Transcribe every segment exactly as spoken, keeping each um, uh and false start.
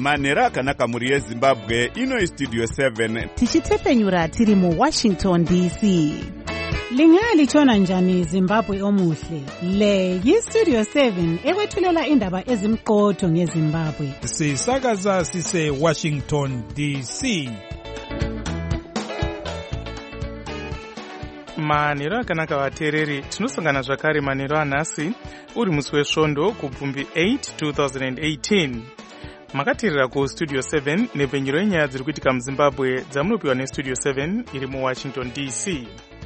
manhero akanaka mhuri yezimbabwe. Ino istudio seven tichitepenyura tiri muwashington D C. Lingalitshona njani Zimbabwe omuhle? Le yistudio seven ekwethulela indaba ezimqotho ngeZimbabwe. Sisakaza sise Washington D C. Manhero akanaka vateereri, tinosangana zvakare manhero anhasi uri musi wesvondo kubvumbi eight two thousand eighteen. Makateerera kustudio seven nepfenyuro yenyaya dziri kuitika muZimbabwe dzamunopiwa nestudio seven iri muWashington D C.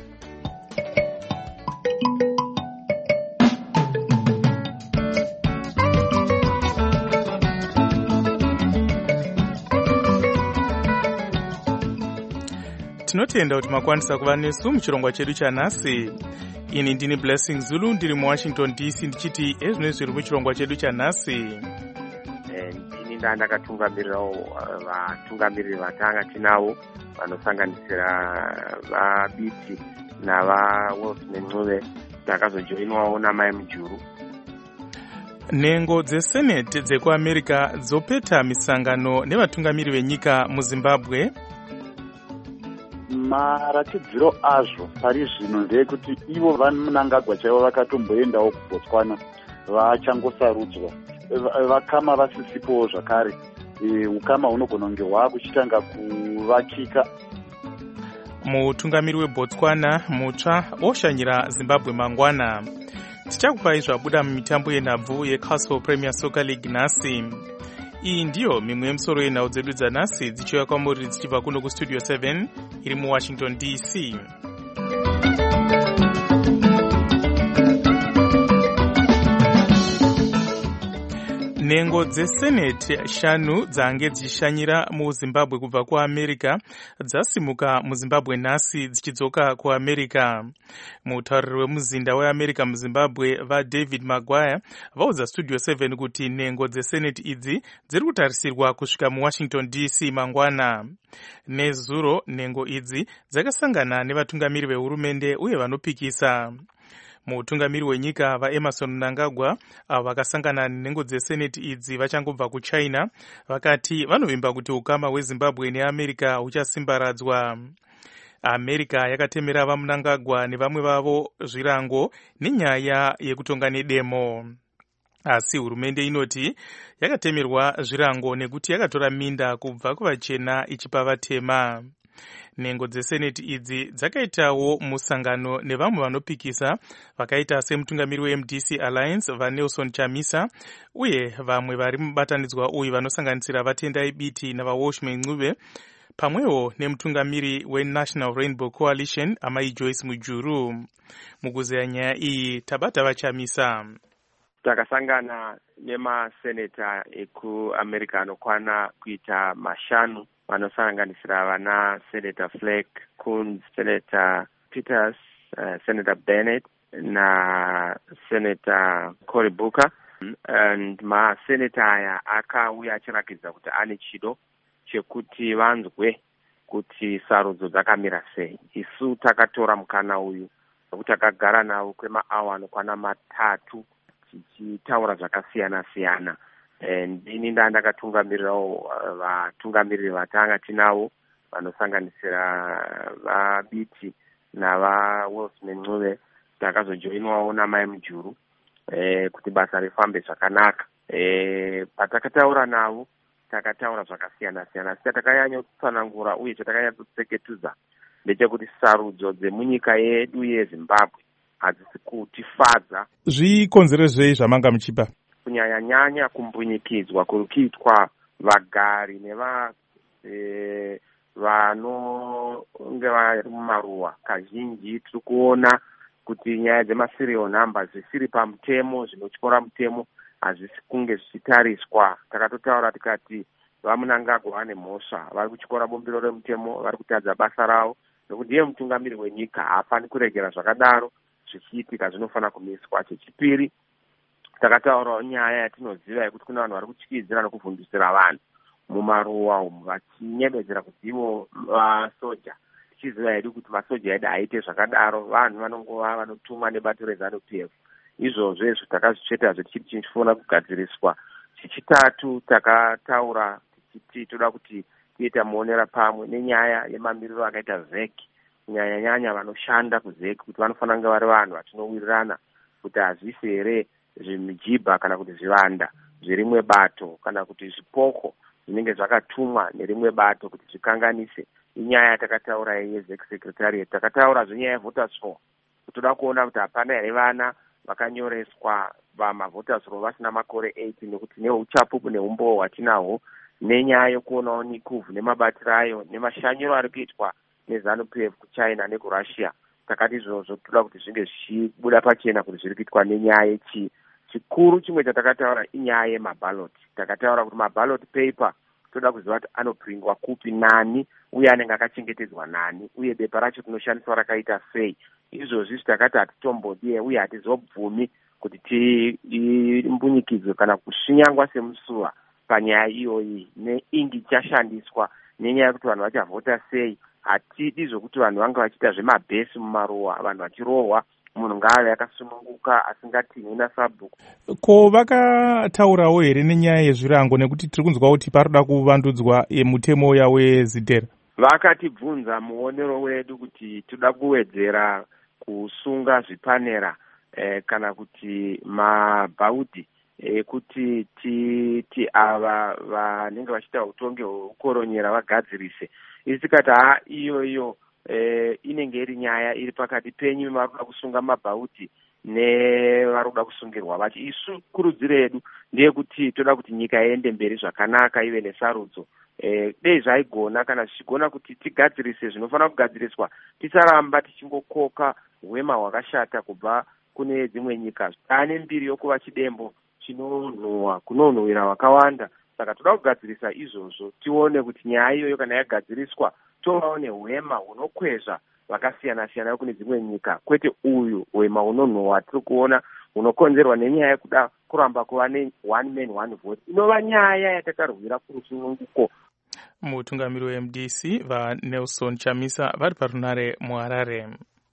Tinotenda kuti makwanisa kuva nesu muchirongwa chedu chanhasi. Ini ndini Blessing Zulu ndiri muWashington D C ndichiti ezvino zviri muchirongwa chedu chanhasi. Ndini ndandakatungamirirawo vatungamiriri vatanga tinavo vanosanganisira vaBiti navaWilson Ncube takazojoinwawo naMai Mujuru. Nhengo dzeseneti dzekuAmerica dzopeta misangano nevatungamiri venyika muZimbabwe. Maratidziro azvo pari zvino ndeyekuti ivo vaMnangagwa chaivo vakatomboendawo kuBotswana vachangosarudzwa, vakama vasisipowo zvakare. Ukama hunogona kunge hwakuchitanga kuvakika. Mutungamiri weBotswana mutsva oshanyira Zimbabwe mangwana. Tichakupai zvabuda mumitambo yenhabvu yeCastle Premier Soccer League nhasi. Iyi ndiyo mimwe yemusoro yenhau dzedu dzanhasi dzichiuya kwamuri dzichibva kuno kustudio seven iri muWashington D C. Nhengo dzeseneti shanu dzange dzichishanyira muZimbabwe kubva kuAmerica dzasimuka muZimbabwe nhasi dzichidzoka kuAmerica. Mutauriri wemuzinda weAmerica muZimbabwe vaDavid Maguire vaudza studio seven kuti nhengo dzeseneti idzi dziri kutarisirwa kusvika muWashington D C mangwana. Nezuro nhengo idzi dzakasangana nevatungamiri vehurumende uye vanopikisa. Mutungamiri wenyika vaEmerson Mnangagwa avo vakasangana nenhengo dzeseneti idzi vachangobva kuChina vakati vanovimba kuti ukama hweZimbabwe neAmerica huchasimbaradzwa. America yakatemera vaMnangagwa nevamwe vavo zvirango nenyaya yekutonga nedemo. Asi hurumende inoti yakatemerwa zvirango nekuti yakatora minda kubva kuvachena ichipa vatema. Nhengo dzeseneti idzi dzakaitawo musangano nevamwe vanopikisa vakaita semutungamiri weM D C Alliance vaNelson Chamisa uye vamwe vari mubatanidzwa uyu vanosanganisira vatendai Biti navaWilson Ncube pamwewo nemutungamiri weNational Rainbow Coalition amai Joyce Mujuru. Mukuzeya nyaya iyi tabata vaChamisa. Takasangana nemaseneta ekuAmerica anokwana kuita mashanu vanosanganisira vana Senator Fleck, Coons, Senator Peters, uh, Senator Bennett na Senator Cory Booker. And maseneta aya akauya achirakidza kuti ane chido chekuti vanzwe kuti sarudzo dzakamira sei. Isu takatora mukana uyu nekuti takagara navo kwemaawa anokwana matatu tichitaura zvakasiyana siyana. Ndini ndandakatungamirirawo vatungamiriri vatanga tinavo vanosanganisira vaBiti navaWilson Ncube takazojoinwawo naMai Mujuru eh, kuti basa rifambe zvakanaka. Eh, patakataura navo takataura zvakasiyana siyana asi takanyanya kutsanangura uye chatakanyanya kutseketudza ndechekuti sarudzo dzemunyika yedu yeZimbabwe hadzisi kutifadza. Zvikonzerezvei zvamanga muchipa? Kunyanya nyanya kumbunyikidzwa kuri kuitwa vagari neva e, vanonge vari mumaruwa. Kazhinji tiri kuona kuti nyaya dzemaserial numbers zvisiri pamutemo, zvinotyora mutemo, hazvisi kunge zvichitariswa. Takatotaura tikati vaMnangagwa vane mhosva, vari kutyora bombiro remutemo, vari kutadza basa ravo, nokuti ndiye mutungamiri wenyika haafani kuregera zvakadaro zvichiitika, zvinofanira kumiswa. Chechipiri, takataurawo nyaya yatinoziva yekuti kuna vanhu vari kutyidzira nekuvhundusira vanhu mumaruwa umu vachinyemedzera kuti ivo vasoja. Tichiziva hedu kuti masoja edu aite zvakadaro, vanhu vanongova vanotumwa nebato reZANU P F. Izvozvo izvo takazvicheta zvetichiti tichifuna kugadziriswa Chechitatu takataura tichiti toda kuti tiita muonera pamwe nenyaya yemamiriro akaita zeki, kunyanya nyanya vanoshanda kuzeki, kuti vanofanira kunge vari vanhu vatinowirirana kuti hazvisi here zvimijibha kana kuti zvivanda zverimwe bato kana kuti zvipoko zvinenge zvakatumwa nerimwe bato kuti zvikanganise. Inyaya yatakataura yezeki secretariat. Takataura zvenyaya yevoters roll, toda kuona kuti hapana here vana vakanyoreswa vamavoters roll vasina makore eighteen, nekuti neuchapupu neumbowo hwatinahwo, nenyaya yokuonawo nikuvhu nemabatiro ayo nemashanyiro ari kuitwa neZANU-P F kuChina nekurussia. Takati izvozvo toda kuti zvinge zvichibuda pachena kuti zviri kuitwa nenyaya yechi. Chikuru chimwe chatakataura inyaya yemabaloti. Takataura kuti mabaloti paper toda kuziva kuti anopringwa kupi, nani, uye anenge akachengetedzwa nani, uye bepa racho tinoshandiswa rakaita sei. Izvozvi takati hatitombodiye uye hatizobvumi kuti timbunyikidzwe kana kushinyangwa semusuva panyaya iyoyi neingi ichashandiswa, nenyaya yekuti vanhu vachavhota sei. Hatidi zvokuti vanhu vange vachiita zvemabhesi mumaruwa, vanhu vachirohwa, munhu ngaave akasununguka asingatinhi nasabhuku. Ko vakataurawo here nenyaya yezvirango, nekuti tiri kunzwa kuti paroda kuvandudzwa mutemo yawo yezidhera? Vakatibvunza muonero wedu kuti toda kuwedzera kusunga zvipanera eh, kana kuti mabhaudhi ekuti ti, ti ava vanenge vachiita utongi hwekukoronyera vagadzirise. Isi tikati ha iyoyo eh, inenge iri nyaya iri pakati penyu varuda kusunga mabhaudhi nevaruda kusungirwa vachi. Isu kurudziro yedu ndeyekuti toda kuti nyika iende mberi zvakanaka ive nesarudzo. Eh, dei zvaigona kana zvichigona kuti tigadzirise zvinofanira kugadziriswa, tisaramba tichingokoka hwema hwakashata kubva kune dzimwe nyika. Ane mbiri yokuva chidembo chinonhuhwa kunonhuhwira hwakawanda. Saka toda kugadzirisa izvozvo, tione kuti nyaya iyoyo kana yagadziriswa tovawo nehwema hunokwezva vakasiyana siyana kune dzimwe nyika, kwete uyu hwema hunonhuhwa tiri kuona hunokonzerwa nenyaya yekuda kuramba kuva ne one man one vote, inova nyaya yatakarwira kurusununguko. Mutungamiri we M D C vaNelson Chamisa vari parunare muHarare.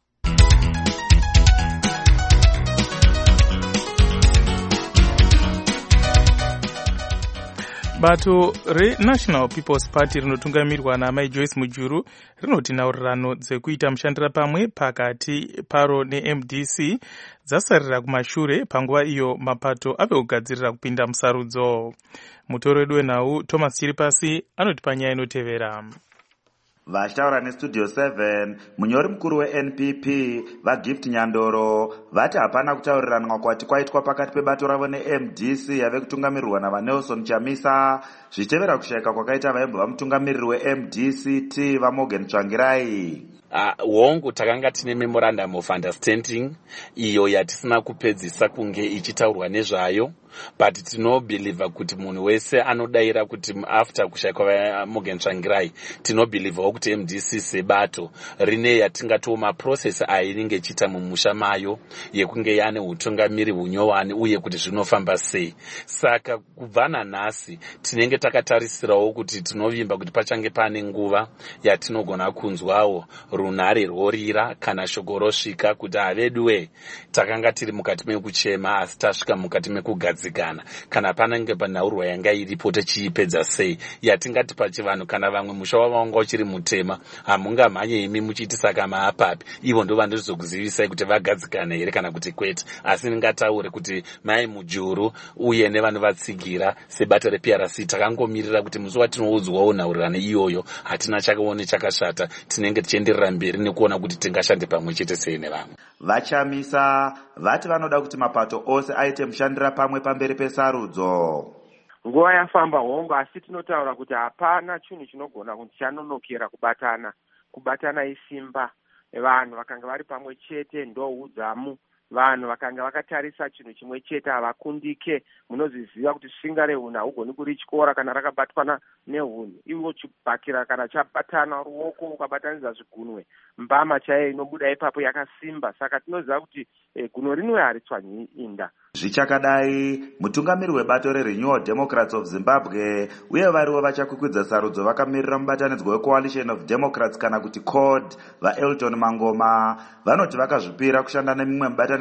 Bato reNational People's Party rinotungamirwa naMai Joyce Mujuru rinoti nhaurirano dzekuita mushandira pamwe pakati paro neM D C dzasarira kumashure panguva iyo mapato ave kugadzirira kupinda musarudzo. Mutoro wedu wenhau Thomas Chiripasi anoti panyaya inotevera. Vachitaura nestudio seven, munyori mukuru weN P P vaGift Nyandoro vati hapana kutauriranwa kwati kwaitwa pakati pebato ravo neM D C yave kutungamirwa naVaNelson Chamisa zvichitevera kushayika kwakaita vaibva vamutungamiriri weM D C T vaMorgan Tsvangirai. Uh, hongu takanga tine memorandum of understanding iyo yatisina kupedzisa kunge ichitaurwa nezvayo, but tinobelieve kuti munhu wese anodaira kuti after kushayikwa vaMorgan Tsvangirai tinobelieve kuti M D C sebato rine yatingatowo maprocess ainenge ichiita mumusha mayo yekunge yane utungamiri hunyowani uye kuti zvinofamba sei. Saka kubva nanhasi tinenge takatarisirawo kuti tinovimba kuti pachange pane nguva yatinogona kunzwawo runhare rworira kana shoko rosvika kuti haveduwe takanga tiri mukati mekuchema asi tasvika mukati mekugadzikana, kana panenge panhaurwa yanga iripo tichiipedza sei, yatingati pachivanhu kana vamwe musha wavo wanga uchiri mutema hamungamhanye imi muchiti saka maapapi, ivo ndo vandizokuzivisai kuti vagadzikana here kana kuti kwete. Asi ndingataure kuti Mai Mujuru uye nevanovatsigira sebato reP R C takangomirira kuti musi watinoudzwawo nhaurirano iyoyo hatina chakaone chakashata, tinenge tichienderera mberi nekuona kuti tingashande pamwe chete sei nevamwe. VaChamisa vati vanoda kuti mapato ose aite mushandira pamwe pamberi pesarudzo. Nguva yafamba hongu, asi tinotaura kuti hapana chinhu chinogona kuti chanonokera kubatana. Kubatana isimba. Vanhu vakanga vari pamwe chete ndoudzamu. Vanhu vakanga vakatarisa chinhu chimwe chete havakundike. Munozviziva kuti svinga rehuni haugoni kurityora kana rakabatwana nehuni. Ivo chibhakira kana chabatana ruoko ukabatanidza zvigunwe, mbama chaiyo inobuda ipapo yakasimba. Saka tinoziva kuti e, guno rinwe haritswanyi inda. Zvichakadai, mutungamiri webato reRenewal Democrats of Zimbabwe uye variwo vachakwikwidzwa sarudzo vakamirira mubatanidzwa weCoalition of Democrats kana kuti C O D vaElton Mangoma vanoti vakazvipira kushanda nemimwe mubatanidzwa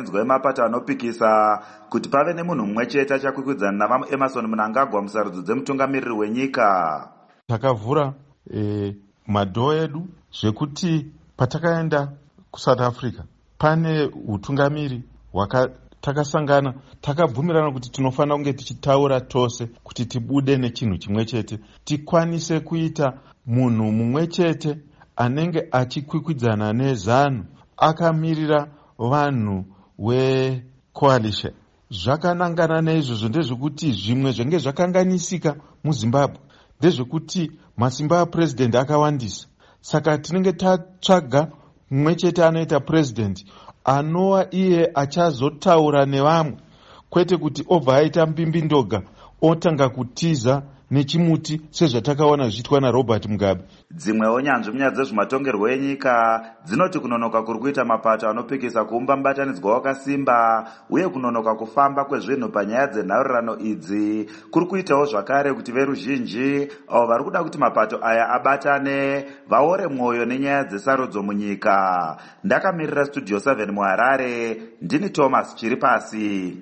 mubatanidzwa wemapato anopikisa kuti pave nemunhu mumwe chete achakwikwidzana navamwe Emerson Mnangagwa musarudzo dzemutungamiriri wenyika. Takavhura e, madhoo edu zvekuti patakaenda kuSouth Africa pane utungamiri hwaka takasangana takabvumirana kuti tinofanira kunge tichitaura tose kuti tibude nechinhu chimwe chete, tikwanise kuita munhu mumwe chete anenge achikwikwidzana nezanu akamirira vanhu wecoalition. Zvakanangana neizvozvo ndezvekuti zvimwe zvenge zvakanganisika muZimbabwe ndezvekuti masimba apresident akawandisa, saka tinenge tatsvaga mumwe chete anoita president anova iye achazotaura nevamwe, kwete kuti obva aita mbimbindoga otanga kutiza nechimuti sezvatakaona zviitwa naRobert Mugabe. Dzimwewo nyanzvi munyaya dzezvematongerwo enyika dzinoti kunonoka kuri kuita mapato anopikisa kuumba mubatanidzwa wakasimba uye kunonoka kufamba kwezvinhu panyaya dzenhaurirano idzi kuri kuitawo zvakare kuti veruzhinji avo vari kuda kuti mapato aya abatane vaore mwoyo nenyaya dzesarudzo munyika. Ndakamirira Studio seven muHarare, ndini Thomas Chiripasi.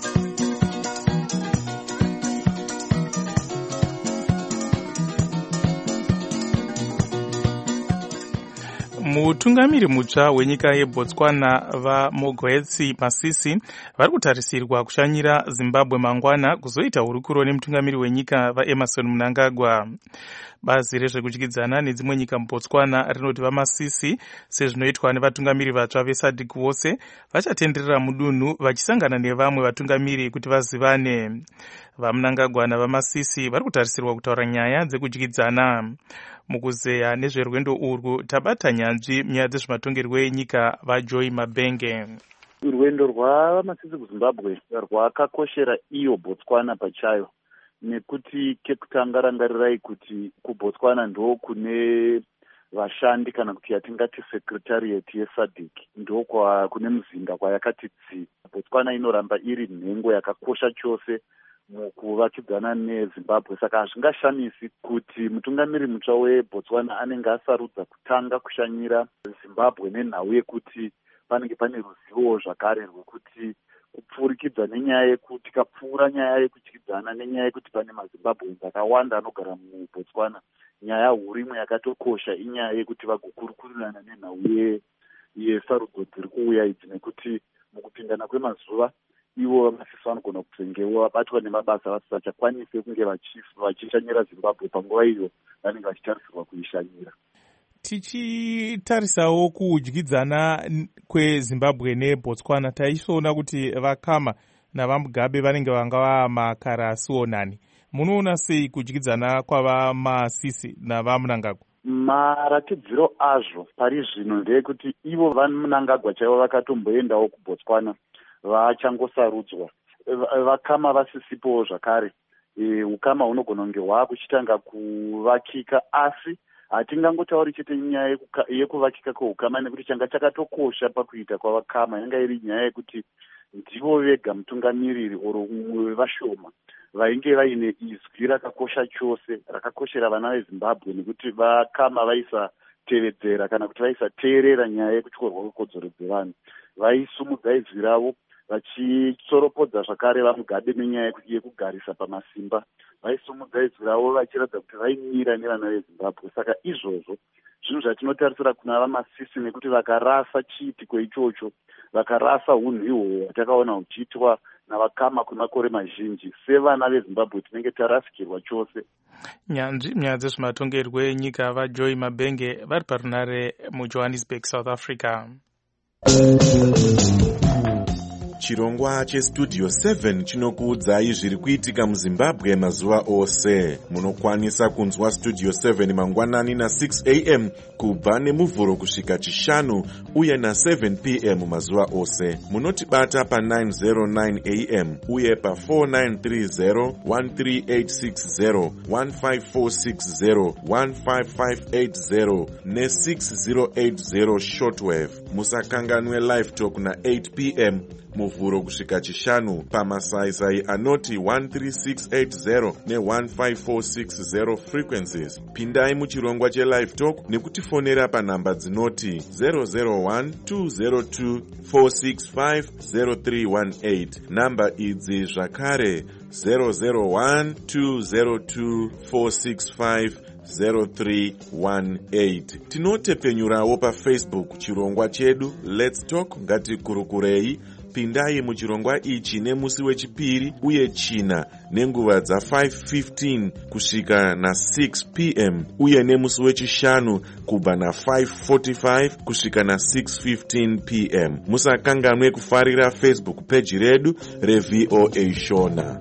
Mutungamiri mutsva wenyika yeBotswana vaMokgweetsi Masisi vari kutarisirwa kushanyira Zimbabwe mangwana kuzoita hurukuro nemutungamiri wenyika vaEmerson Mnangagwa. Bazi rezvekudyidzana nedzimwe nyika muBotswana rinoti vaMasisi, sezvinoitwa nevatungamiri vatsva veSADC vose, vachatenderera mudunhu vachisangana nevamwe vatungamiri kuti vazivane. VaMnangagwa navaMasisi vari kutarisirwa kutaura nyaya dzekudyidzana. Mukuzeya nezverwendo urwu tabata nyanzvi munyaya dzezvematongerwo enyika vaJoy Mabenge. Rwendo rwavaMasisi kuZimbabwe rwakakoshera iyo Botswana pachayo, nekuti kekutanga rangarirai kuti kuBotswana ndo kune vashandi kana kuti yatingati secretariat yeSADC, ndo kune muzinda kwayakati tsi. Botswana inoramba iri nhengo yakakosha chose mukuvakidzana neZimbabwe, saka hazvingashamisi kuti mutungamiri mutsva weBotswana anenge asarudza kutanga kushanyira Zimbabwe nenhau yekuti panenge pane ruzivo zvakare rwekuti kupfurikidza nenyaya yekuti kapfuura nyaya yekudyidzana nenyaya yekuti pane maZimbabweans akawanda anogara muBotswana. Nyaya huru imwe yakatokosha inyaya yekuti vagokurukurirana nenhau yesarudzo dziri kuuya idzi, nekuti mukupindana kwemazuva ivo vaMasisi vanogona kutongewo vabatwa nemabasa vasingachakwanisi kunge vachishanyira Zimbabwe panguva iyo vanenge vachitarisirwa kuishanyira. Tichitarisawo kudyidzana kweZimbabwe neBotswana, taisoona kuti vakama navaMugabe vanenge vanga vamakarasuonani. Munoona sei kudyidzana kwavaMasisi navaMnangagwa? Maratidziro azvo pari zvino ndeyekuti ivo vaMnangagwa chaivo vakatomboendawo kuBotswana vachangosarudzwa, vakama vasisipowo zvakare. E, ukama hunogona kunge hwakuchitanga kuvakika, asi hatingangotauri chete nyaya yekuvakika kweukama, nekuti changa chakatokosha pakuita kwavakama yanga iri nyaya yekuti ndivo vega mutungamiriri oro umwe wevashoma vainge vaine izwi rakakosha chose rakakoshera vana veZimbabwe, nekuti vakama vaisatevedzera kana kuti vaisateerera nyaya yekutyorwa kwekodzero dzevanhu. Vaisumudza izwi ravo vachitsoropodza zvakare vaMugabe nenyaya yekugarisa pamasimba. Vaisumudza izwi ravo vachiratidza kuti vaimira nevana veZimbabwe. Saka izvozvo zvinhu zvatinotarisira kuna vaMasisi, nekuti vakarasa chiitiko ichocho, vakarasa unhu ihwohwo hwatakaona huchiitwa navakama kwemakore mazhinji, sevana veZimbabwe tinenge tarasikirwa chose. Nyanzvi munyaya dzezvematongerwo enyika vaJoy Mabenge vari parunare muJohannesburg, South Africa. Chirongwa cheStudio seven chinokuudzai zviri kuitika muZimbabwe mazuva ose. Munokwanisa kunzwa Studio seven mangwanani na six a m kubva nemuvhuro kusvika chishanu uye na seven p m mazuva ose. Munotibata pa nine oh nine a m uye pa four nine three zero, one three eight six zero, one five four six zero, one five five eight zero ne six zero eight zero shortwave. Musakanganwe live talk na eight p m mu chivhuro kusvika chishanu pamasaisai anoti one three six eight zero ne one five four six zero frequencies. Pindai muchirongwa chelive talk nekutifonera panhamba dzinoti zero zero one two zero two four six five zero three one eight. Namba idzi zvakare zero zero one two zero two four six five zero three one eight. Tinotepenyurawo pafacebook chirongwa chedu Let's Talk Ngatikurukurei. Pindai muchirongwa ichi nemusi wechipiri uye china nenguva dza five fifteen kusvika na six p m uye nemusi wechishanu kubva na five forty-five kusvika na six fifteen p m. Musakanganwe kufarira Facebook page redu reV O A Shona.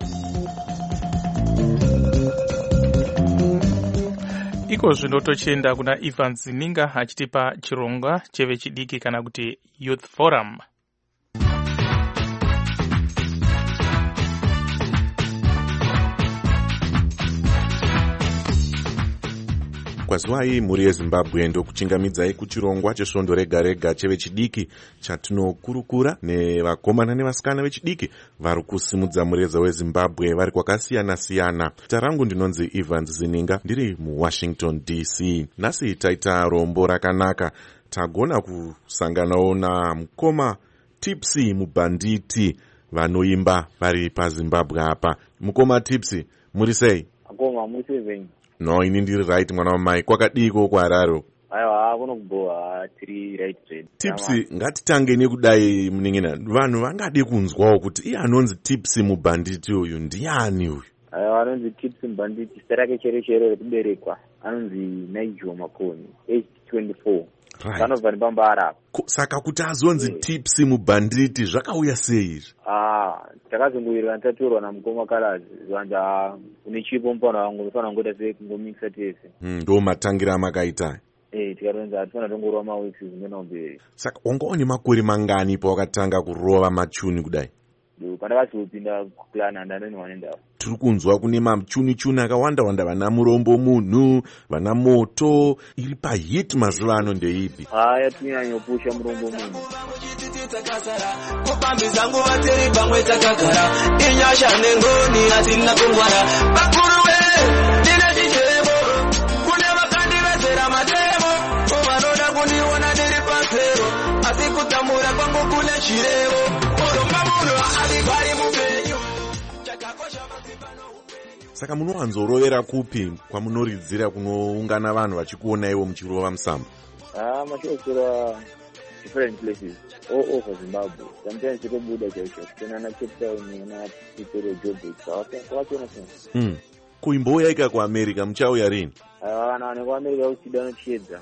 Iko zvino tochenda kuna Ivan Zininga achitipa chirongwa chevechidiki kana kuti Youth Forum. Kwazuva iyi mhuri yeZimbabwe ndokuchingamidzai kuchirongwa chesvondo rega rega chevechidiki chatinokurukura nevakomana nevasikana vechidiki vari kusimudza mureza weZimbabwe vari kwakasiyana siyana. Zita rangu ndinonzi Ivan Zininga, ndiri muWashington D C. Nhasi taita rombo rakanaka. Tagona kusanganawo namukoma Tipsy mubhanditi vanoimba vari paZimbabwe apa. Mukoma Tipsy, muri sei? Akoma muri sei? No, ini ndiri right mwana wamai. Kwakadiko kwararo? Aiwa, kunokuboha tiri right trade. Tipsy, ngatitange nekudai muningina. Vanhu vangade kunzwawo kuti iye anonzi Tipsy mubhanditi uyu ndiani uyu? Aiwa, anonzi Tipsy mubhanditi zita rake chero chero rekuberekwa anonzi Nigel Makoni, age twenty-four. Right. Vanobva nepambara. Saka kuti azonzi yeah. Tipsy mubhanditi zvakauya sei izvi? Ah, takazongowirirana tatorwa namukoma Kalazi zvanja une chipo mupana wangu ndofana ngoita sekungomixa tese. Mm, ndo matangira makaita. Eh, tikaronza atifana tongorwa maweeks zingena mberi. Saka wanga une makore mangani pawakatanga kurova machuni kudai? Do pandakazopinda kuplana ndanoni wanenda. Tiri kunzwa kune machuni chuni akawanda wanda vana murombo munhu, vana moto, iri pahit mazuva ano ndeipi? Haya tinyanyopusha murombo munhu. Kupambi zangu vatiri pamwe takagara inyasha nengoni hatina kungwara bakuru we ndine chichemo kune vakandivezera matemo vanoda kundiona ndiri pasero asi kutamura kwangu kune chirevo uromba munhu adigari mupenyu chakakosha mazipano upenyu. Saka munowanzorovera kupi kwamunoridzira kunoungana vanhu vachikuonaiwo muchirova musamba? Ah, machokura different places all over Zimbabwe. Sometimes you go Buddha Joshua, then I keep telling na Pitero Joburg. So what you know? Mm. Kuimboya ika kwa America mchauya rini? Ah, na kwa America usidano chiedza.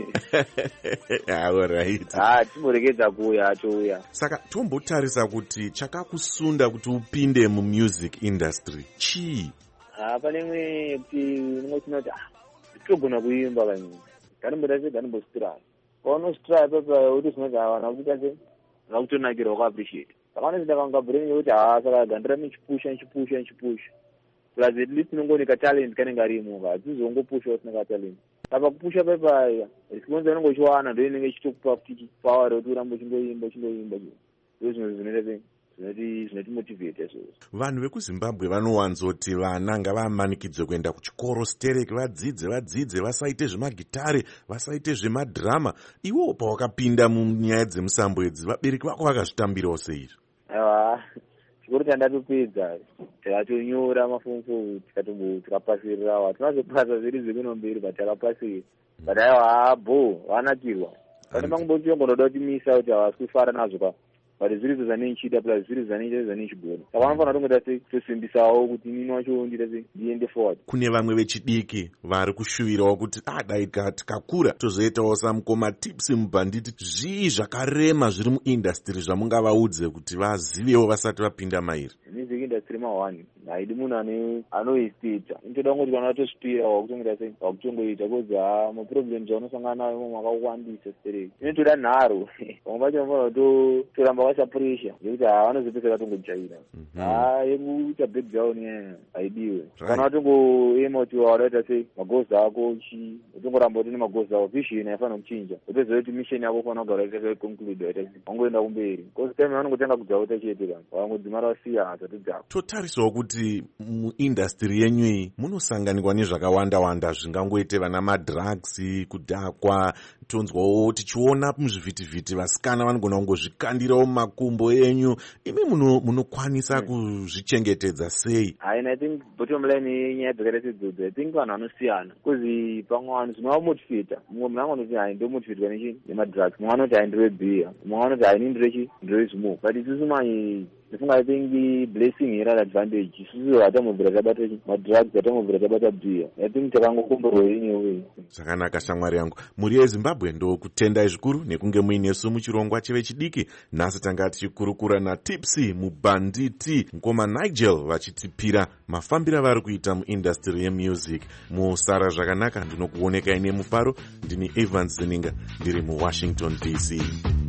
Ah, all right. Ah, timoregedza kuya atoya. Saka tombotarisa kuti chakakusunda kuti upinde mu music industry. Chi? Ah, panemwe kuti ngotinoti ah, togona kuimba kani. Kana mudase kana mbostra. Kono strike papa uti sinoza wana kuti kanze ngakutonakira kwa appreciate. Kana ndakanga brain kuti ah saka gandira michipusha michipusha michipusha. Plus at least nongonika talent kana ngarimo ga dzizongopusha usina talent. Saka kupusha papa response nongochiwana ndo inenge chitokupa kuti power kuti urambo chingoimba chingoimba. Ndozvo zvinoita Zvinoti zvinoti motivate so. Vanhu vekuZimbabwe vanowanzoti vana ngavamanikidzwe kuenda kuchikoro stereki vadzidze vadzidze vasaite zvemagitare vasaite zvemadrama. Iwo pawakapinda munyaya dzemusambo idzi vabereki vako vakazvitambirawo seizvi? Aiwa, chikoro chandatopedza takatonyora mafomfo tikatombo tikapasirirawo hatinazopasa zviri zvekunomberi but takapasira but aiwa bho vanakirwa pane mangobochiongonoda kutimisa kuti havasi kufara nazvo ka but zviri zvanenchida plus zviri zvanenchida zvanenchigona saka vanofanira tongoda tosimbisawo kuti nini wacho ndida ndiende forward. Kune vamwe vechidiki vari kushuvirawo kuti ah dai tikakura tozoitawo samukoma Tipsy mubhanditi. Zvii zvakarema zviri muindustry zvamungavaudze kuti vazivewo vasati vapinda mairi? Music industry ma-one haidi munhu anoisita intoda kungoti kana watosvipira wakutongoita sei wakutongoita kozi ha maproblems aunosangana nayo makawandisa stereki inotoda nharo vamwe vacho vanofana kutoramba havasa pressure yekuti havanozopedzeka vatongojaira ha yekuita background haidiwe kana vatongoema kuti wadaita sei magozi ako chi utongoramba kuti nemagozi ako vision haifanira kuchinja utoziva kuti mission yako ufana kugara itaconclude waita wangoenda kumberi cause time vanongotanga kudzauta chete kana vangodzimara vasiya hazati dzako. Totarisawo kuti muindastry yenyu iyi munosanganikwa nezvakawanda wanda zvingangoite vana madrugs, kudhakwa. Tonzwawo tichiona muzvivhitivhiti vasikana vanogona kungozvikandirawo mumakumbo enyu. Imi munokwanisa muno kuzvichengetedza sei? Hayi, I think bottom line yenyaya dzakaita sedzodzo I think vanhu vanosiyana kuzi pamwe vanhu zvinovamotivata. Mumwe munhu angonoti hayi ndomotivatwa nechi nemadrugs, mumwe anoti hayi ndirebeer, mumwe anoti hayi nindirechi ndiresmoke. But isusu manje ndifunga I think blessing here advantage isusu hatamobvira tabata madrugs hatamobvira tabata beer. I think takangokomborwa anyway. Zvakanaka shamwari yangu. Muri yeZimbabwe ndo kutendai zvikuru nekunge muinesu muchirongwa chive chidiki. Nhasi tanga tichikurukura naTipsy mubanditi Ngoma Nigel vachitipira mafambira vari kuita muindastry yemusic. Musara zvakanaka ndinokuoneka ine mufaro. Ndini Evans Zeninga ndiri muWashington D C.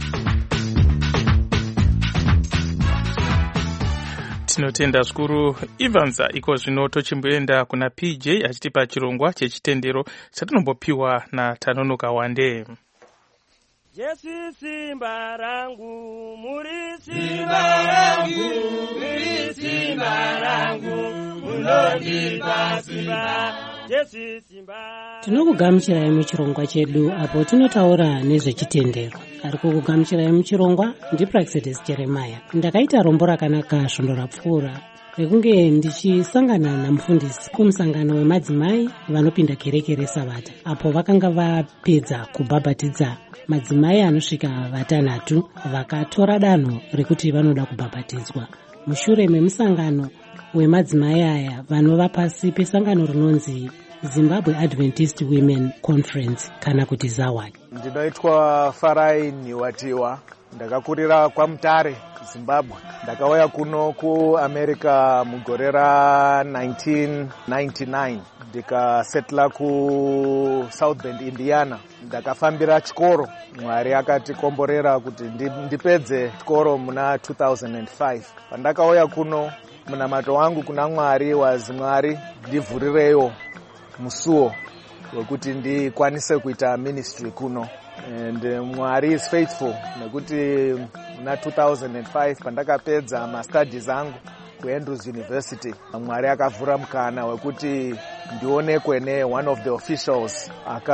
Tinotenda zvikuru Ivanza. Iko zvino tochimboenda kuna P J achitipa chirongwa chechitendero chatinombopiwa naTanonoka Wande. Jesu simba rangu, muri simba rangu, muri simba rangu, munondipa simba. Tinokugamuchirai muchirongwa chedu apo tinotaura nezvechitendero. Ari kukugamuchirai muchirongwa ndiPraxedis Jeremiah. Ndakaita rombo rakanaka svondo rapfuura rekunge ndichisangana namufundisi kumusangano wemadzimai vanopinda kereke reSabata, apo vakanga vapedza kubhabhatidza madzimai anosvika vatanhatu vakatora danho rekuti vanoda kubhabhatidzwa. Mushure memusangano wemadzimai aya vanova pasi pesangano rinonzi Zimbabwe Adventist Women Conference kana kuti ZAWAD. Ndinoitwa Farai Niwatiwa. Ndakakurira kwaMutare, Zimbabwe. Ndakauya kuno kuAmerica mugore ra nineteen ninety-nine. Ndikasetla ku South Bend, Indiana. Ndakafambira chikoro. Mwari akatikomborera kuti ndipedze chikoro muna two thousand five. Pandakauya kuno munamato wangu kuna Mwari wazi Mwari ndivhurireyo musuwo wekuti ndikwanise kuita ministry kuno. And Mwari is faithful nekuti muna two thousand five pandakapedza ma studies angu kuAndrews University, Mwari akavhura mukana wekuti ndionekwe ne one of the officials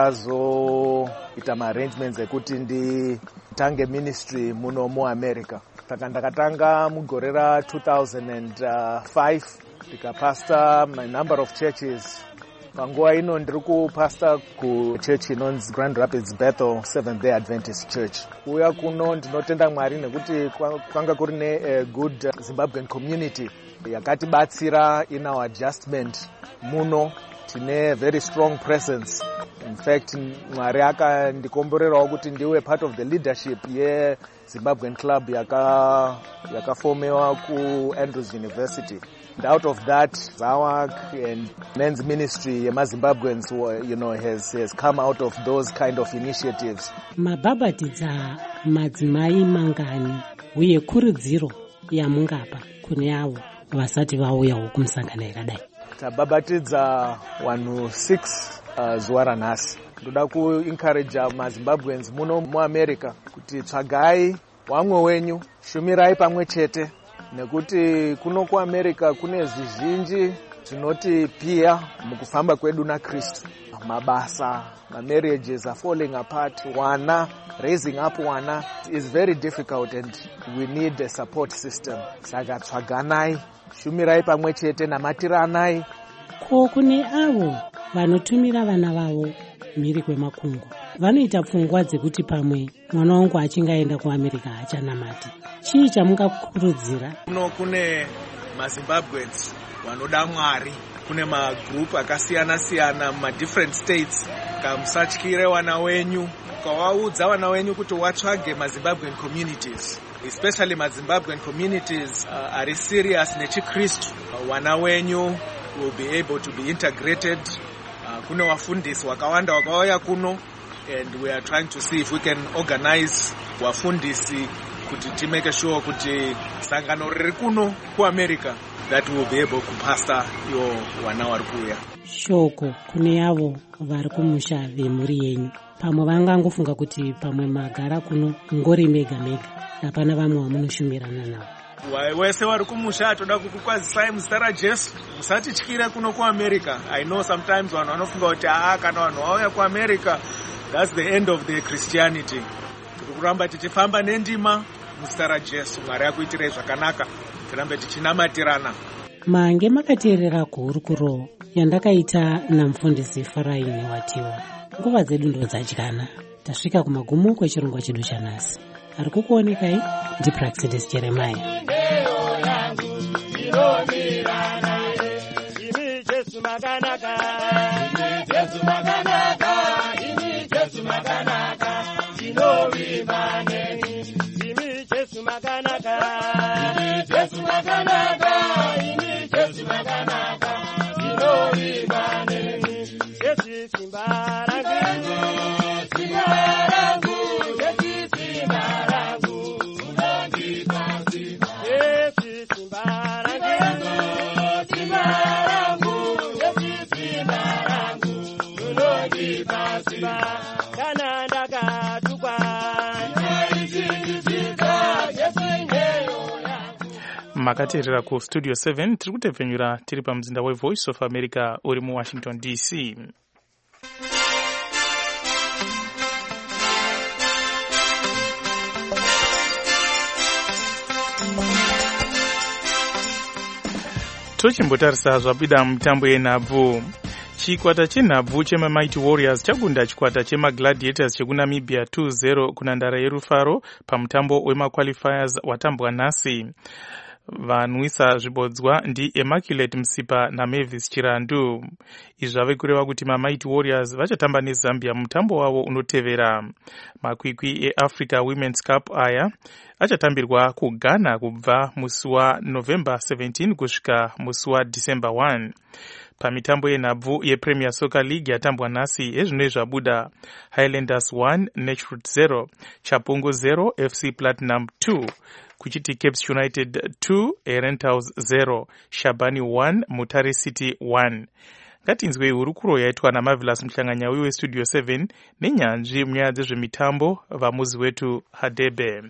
akazoita ma arrangements ekuti nditange ministry muno muAmerica. Saka ndakatanga mugore ra two thousand five ndikapasta a number of churches. Panguva ino ndiri kupasta ku church inonzi Grand Rapids Bethel Seventh-day Adventist Church. Kuya kuno ndinotenda Mwari nekuti kwanga kuri ne good Zimbabwean community yakatibatsira in our adjustment muno. Tine very strong presence. In fact, Mwari akandikomborerawo kuti ndiwe part of the leadership ye Zimbabwean club yaka yakafomewa ku Andrews University. And out of that, ZAWAC and men's ministry yema Zimbabweans, you know, has has come out of those kind of initiatives. Mabhabhatidza madzimai mangani uye kurudziro yamungapa kune avo vasati vauyawo kumusangano yakadai. Tabhabhatidza vanhu six uh, zuva ranhasi. Ndoda kuencourage maZimbabweans muno muAmerica kuti tsvagai wamwe wenyu, shumirai pamwe chete, nekuti kuno kuAmerica kune zvizhinji zvinoti pia mukufamba kwedu naKristu. Mabasa, ma marriages are falling apart, wana, raising up wana is very difficult and we need a support system. Saka tsvaganai, shumirai pamwe chete, namatiranai. Ko kune avo vanotumira vana vavo mhiri kwemakungo, vanoita pfungwa dzekuti pamwe mwana wangu achingaenda kuAmerica achanamati. Chii chamungakurudzira? Kuno kune maZimbabweans vanoda Mwari, kune magroup akasiyana siyana ma different states. Kamusatyire wana wenyu, ukawaudza wana wenyu kuti watsvage maZimbabwean communities, especially maZimbabwean communities uh, are serious nechiKristu. Uh, wana wenyu will be able to be integrated. Uh, kune wafundisi wakawanda wakauya kuno, and we are trying to see if we can organize wafundisi kuti timake sure kuti sangano riri kuno kuamerica that will be able kupasta iwo wana vari kuuya. Shoko kune avo vari kumusha vemhuri yenyu, pamwe vangangofunga kuti pamwe magara kuno ngori mega mega, hapana vamwe vamunoshumirana navo. Wese vari kumusha toda kukukwazisai muzita raJesu, musatityire kuno kuamerica. I know sometimes vanhu vanofunga kuti aa kana vanhu vauya kuamerica that's the end of the Christianity. Tiri kuramba tichifamba nendima muzita raJesu. Mwari akuitirei zvakanaka, tirambe tichinamatirana. Mange makateerera gurukuro yandakaita namufundisi Faraini Watiwa. Nguva dzedu ndo dzadyana, tasvika kumagumo kwechirongwa chedu chanhasi. Ari kukuonekai ndiPraxedis Jeremiah. Makateerera ku Studio seven tiri kutepfenyura tiri pamuzinda weVoice of America uri muWashington D C. Tochimbotarisa zvabida mutambo yenhabvu. Chikwata chenhabvu chemaMighty Warriors chagunda chikwata chemaGladiators chekunamibia two zero kunhandare yerufaro pamutambo wemaqualifiers watambwa nhasi. Vanwisa zvibodzwa ndi Immaculate Msipa naMavis Chirandu. Izvi zvave kureva kuti maMighty Warriors vachatamba neZambia mutambo wavo unotevera. Makwikwi eAfrica Women's Cup aya achatambirwa kuGhana kubva musi waNovember seventeen kusvika musi waDecember one. Pamitambo yenhabvu yePremier Soccer League yatambwa nhasi ezvino zvabuda: Highlanders one, Netchroot zero, Chapongo zero, F C Platinum two, kuchiti Capes United two, Herentals zero, Shabani one, Mutare City one. Ngatinzwei hurukuro yaitwa naMarvelous Mhlanganyauyi weStudio seven nenyanzvi munyaya dzezvemitambo vamuzi wetu Hadebe.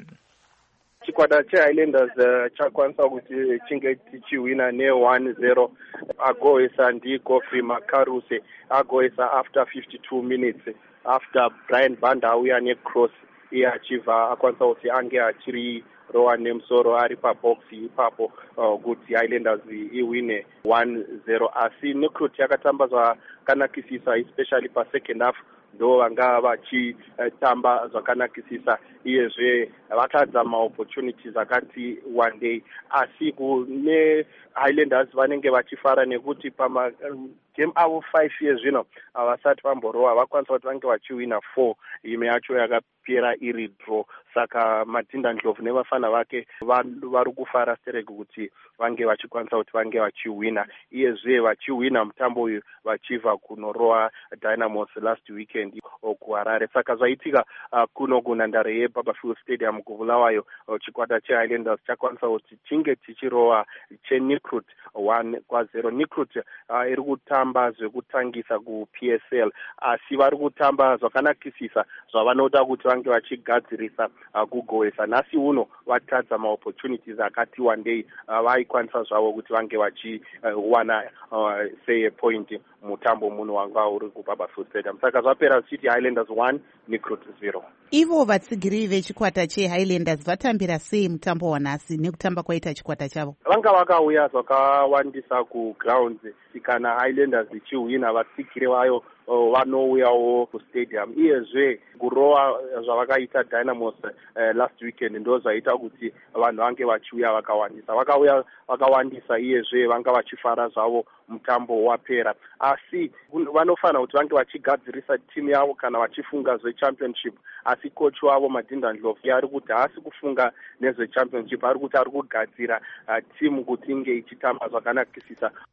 Chikwata cheHighlanders uh, chakwanisa kuti chinge chichiwina ne one zero. Agoesa ndi Geoffrey Makaruse agoesa after fifty-two minutes after Brian Banda auya necross iye achibva akwanisa kuti ange achiri rowa nemusoro ari pabox ipapo uh, kuti Highlanders iwine one zero. Asi Necroot yakatamba zvakanakisisa especially pa second half ndo vanga vachitamba zvakanakisisa iyezve vakadza maopportunities akati one day. Asi kune Highlanders vanenge vachifara nekuti pama game avo five years zvino havasati vamborowa vakwanisa kuti vange vachiwina four, imwe yacho yakapera iri draw. Saka Matinda Ndlovu nevafana vake vari kufara stereke kuti vange vachikwanisa kuti vange vachiwina iyezve vachiwina mutambo uyu vachibva kunorowa Dynamos last weekend kuHarare. Saka zvaitika uh, kuno kunhandare yeBarberfield Stadium kuBulawayo uh, chikwata cheHighlanders chakwanisa kuti chinge chichirowa cheNecroot one kwa zero. Necroot uh, iri kutamba zvekutangisa kuP S L asi vari kutamba zvakanakisisa zvavanoda kuti vange vachigadzirisa uh, kugoesa. Nhasi uno vatadza maopportunities akati one day uh, vaikwanisa zvavo kuti vange vachiwana uh, uh, say a point mutambo muno wanga uri kuBarberfield Stadium. Saka zvapera zvichiti Highlanders one, Necroot zero. Ivo vatsigiri vechikwata cheHighlanders vatambira sei mutambo wanhasi nekutamba kwaita chikwata chavo? Vanga vakauya zvakawandisa kugrounds kana Highlanders ichiwina vatsigiri vayo vanouyawo kustadium iyezve kurowa zvavakaita Dynamos uh, last weekend ndo zvaita kuti vanhu vange vachiuya vakawandisa vakauya vakawandisa iyezve vanga vachifara zvavo mutambo wapera. Asi vanofanira kuti vange vachigadzirisa timu yavo kana vachifunga zvechampionship. Asi coach wavo Matinda Ndlovu ari kuti haasi kufunga nezvechampionship, ari kuti ari kugadzira uh, timu kuti inge ichitamba zvakanakisisa.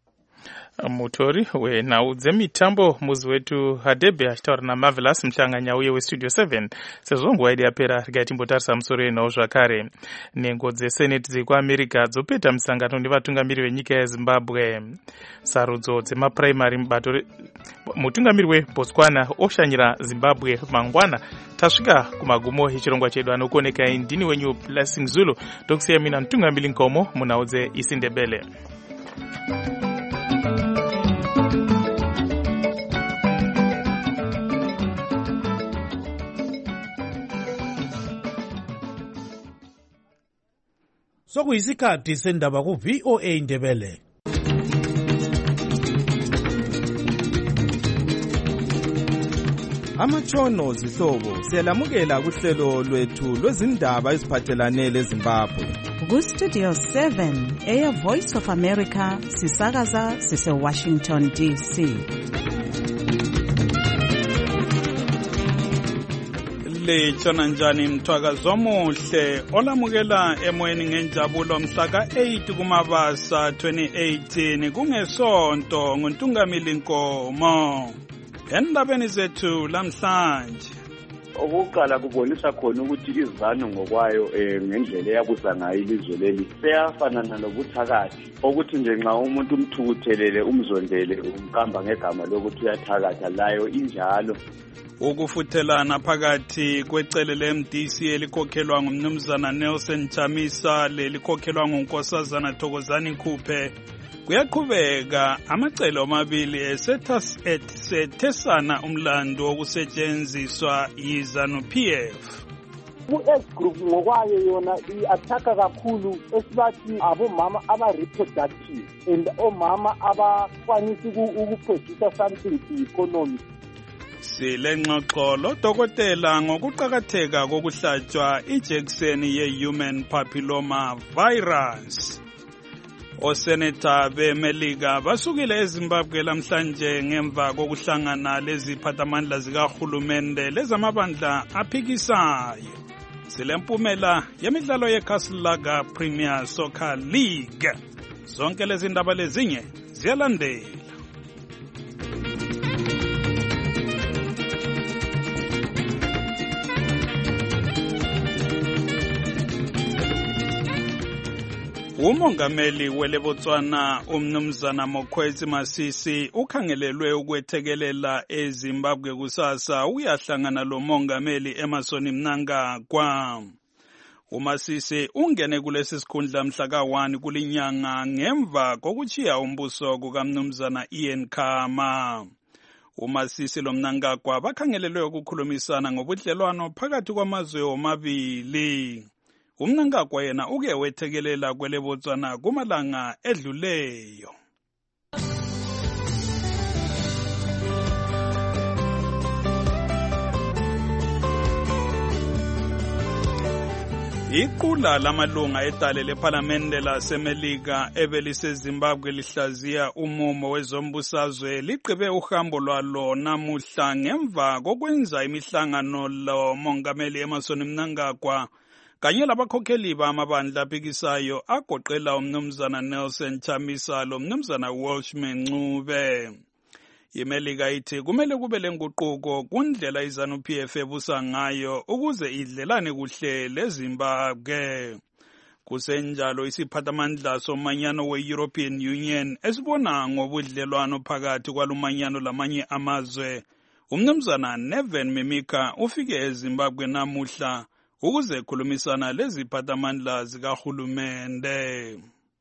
mutori wenhau dzemitambo muzi wetu Hadebe achitaura naMarvelous Mhlanganya uye westudio seven. Sezvo nguva yedu yapera regai timbotarisa musoro wenhau zvakare. Nhengo dzeseneti dzekuAmerica dzopeta musangano nevatungamiri venyika yeZimbabwe. Sarudzo dzemapuraimari mubato mutungamiri weBotswana oshanyira Zimbabwe mangwana. Tasvika kumagumo echirongwa chedu, anokuonekai ndini wenyu Blessing Zulu, ndokusiya mina mutungamiri Nkomo munhau dzeIsindebele. Sokuyisikhathi sendaba ku-V O A Ndebele. Amatshono zihlobo siyalamukela kuhlelo lwethu lwezindaba eziphathelane leZimbabwe. Ku-Studio seven, Air Voice of America, sisakaza sise-Washington D C. Litshona njani mthwakazi omuhle olamukela emoyeni ngenjabulo mhla ka-eight kuMabasa twenty eighteen kungesonto nguNtungamili Nkomo. Endabeni zethu lamhlanje, okokuqala kubonisa khona ukuthi izanu ngokwayo eh ngendlela eyabusa ngayo ilizwe leli seyafana nalobuthakathi okuthi nje nxa umuntu umthukuthelele umzondele umqamba ngegama lokuthi uyathakatha, layo injalo. Ukufuthelana phakathi kwecele le-M D C elikhokhelwa ngumnumzana Nelson Chamisa lelikhokhelwa ngunkosazana Thokozani Khuphe kuyaqhubeka. Amacele omabili esethesana umlando wokusetshenziswa yiZanu-P F. U-S group ngokwayo yona i-athaka kakhulu esibathi abomama aba-reproductive and omama abakwanisa ukuproducer something to economy. Silengxoxo lodokotela ngokuqakatheka kokuhlatshwa ijekiseni ye-human papilloma virus. Oseneta beMelika basukile eZimbabwe lamhlanje ngemva kokuhlangana leziphathamandla zikahulumende lezamabandla aphikisayo. Silempumela yemidlalo yeCastle Premier Soccer League. Zonke lezi ndaba lezinye ziyalandela. Umongameli weleBotswana umnumzana Mokwetsi Masisi ukhangelelwe ukwethekelela eZimbabwe kusasa uyahlangana lo mongameli Emmerson Mnangagwa. uMasisi ungene kulesi sikhundla mhla ka one kulinyanga ngemva kokuchiya umbuso kukamnumzana Ian Khama. uMasisi lo Mnangagwa bakhangelelwe ukukhulumisana ngobudlelwano phakathi kwamazwe omabili. uMnangagwa yena uke wethekelela kweleBotswana kumalanga edluleyo. Iqula lamalunga edale lePhalamende laseMelika ebeliseZimbabwe lihlaziya umumo wezombusazwe liqhube uhambo lwalo namuhla ngemva kokwenza imihlangano lo mongameli Emmerson Mnangagwa kanye labakhokheli bamabandla aphikisayo agoqela umnumzana Nelson Chamisa lo mnumzana Welshman Ncube. iMelika ithi kumele kube lenguquko kundlela iZanu-P F ebusa ngayo ukuze idlelane kuhle leZimbabwe. Kusenjalo isiphathamandla somanyano we-European Union esibona ngobudlelwano phakathi kwalumanyano lamanye amazwe umnumzana Neven Mimika ufike eZimbabwe namuhla ukuze khulumisana leziphathamandla zikahulumende.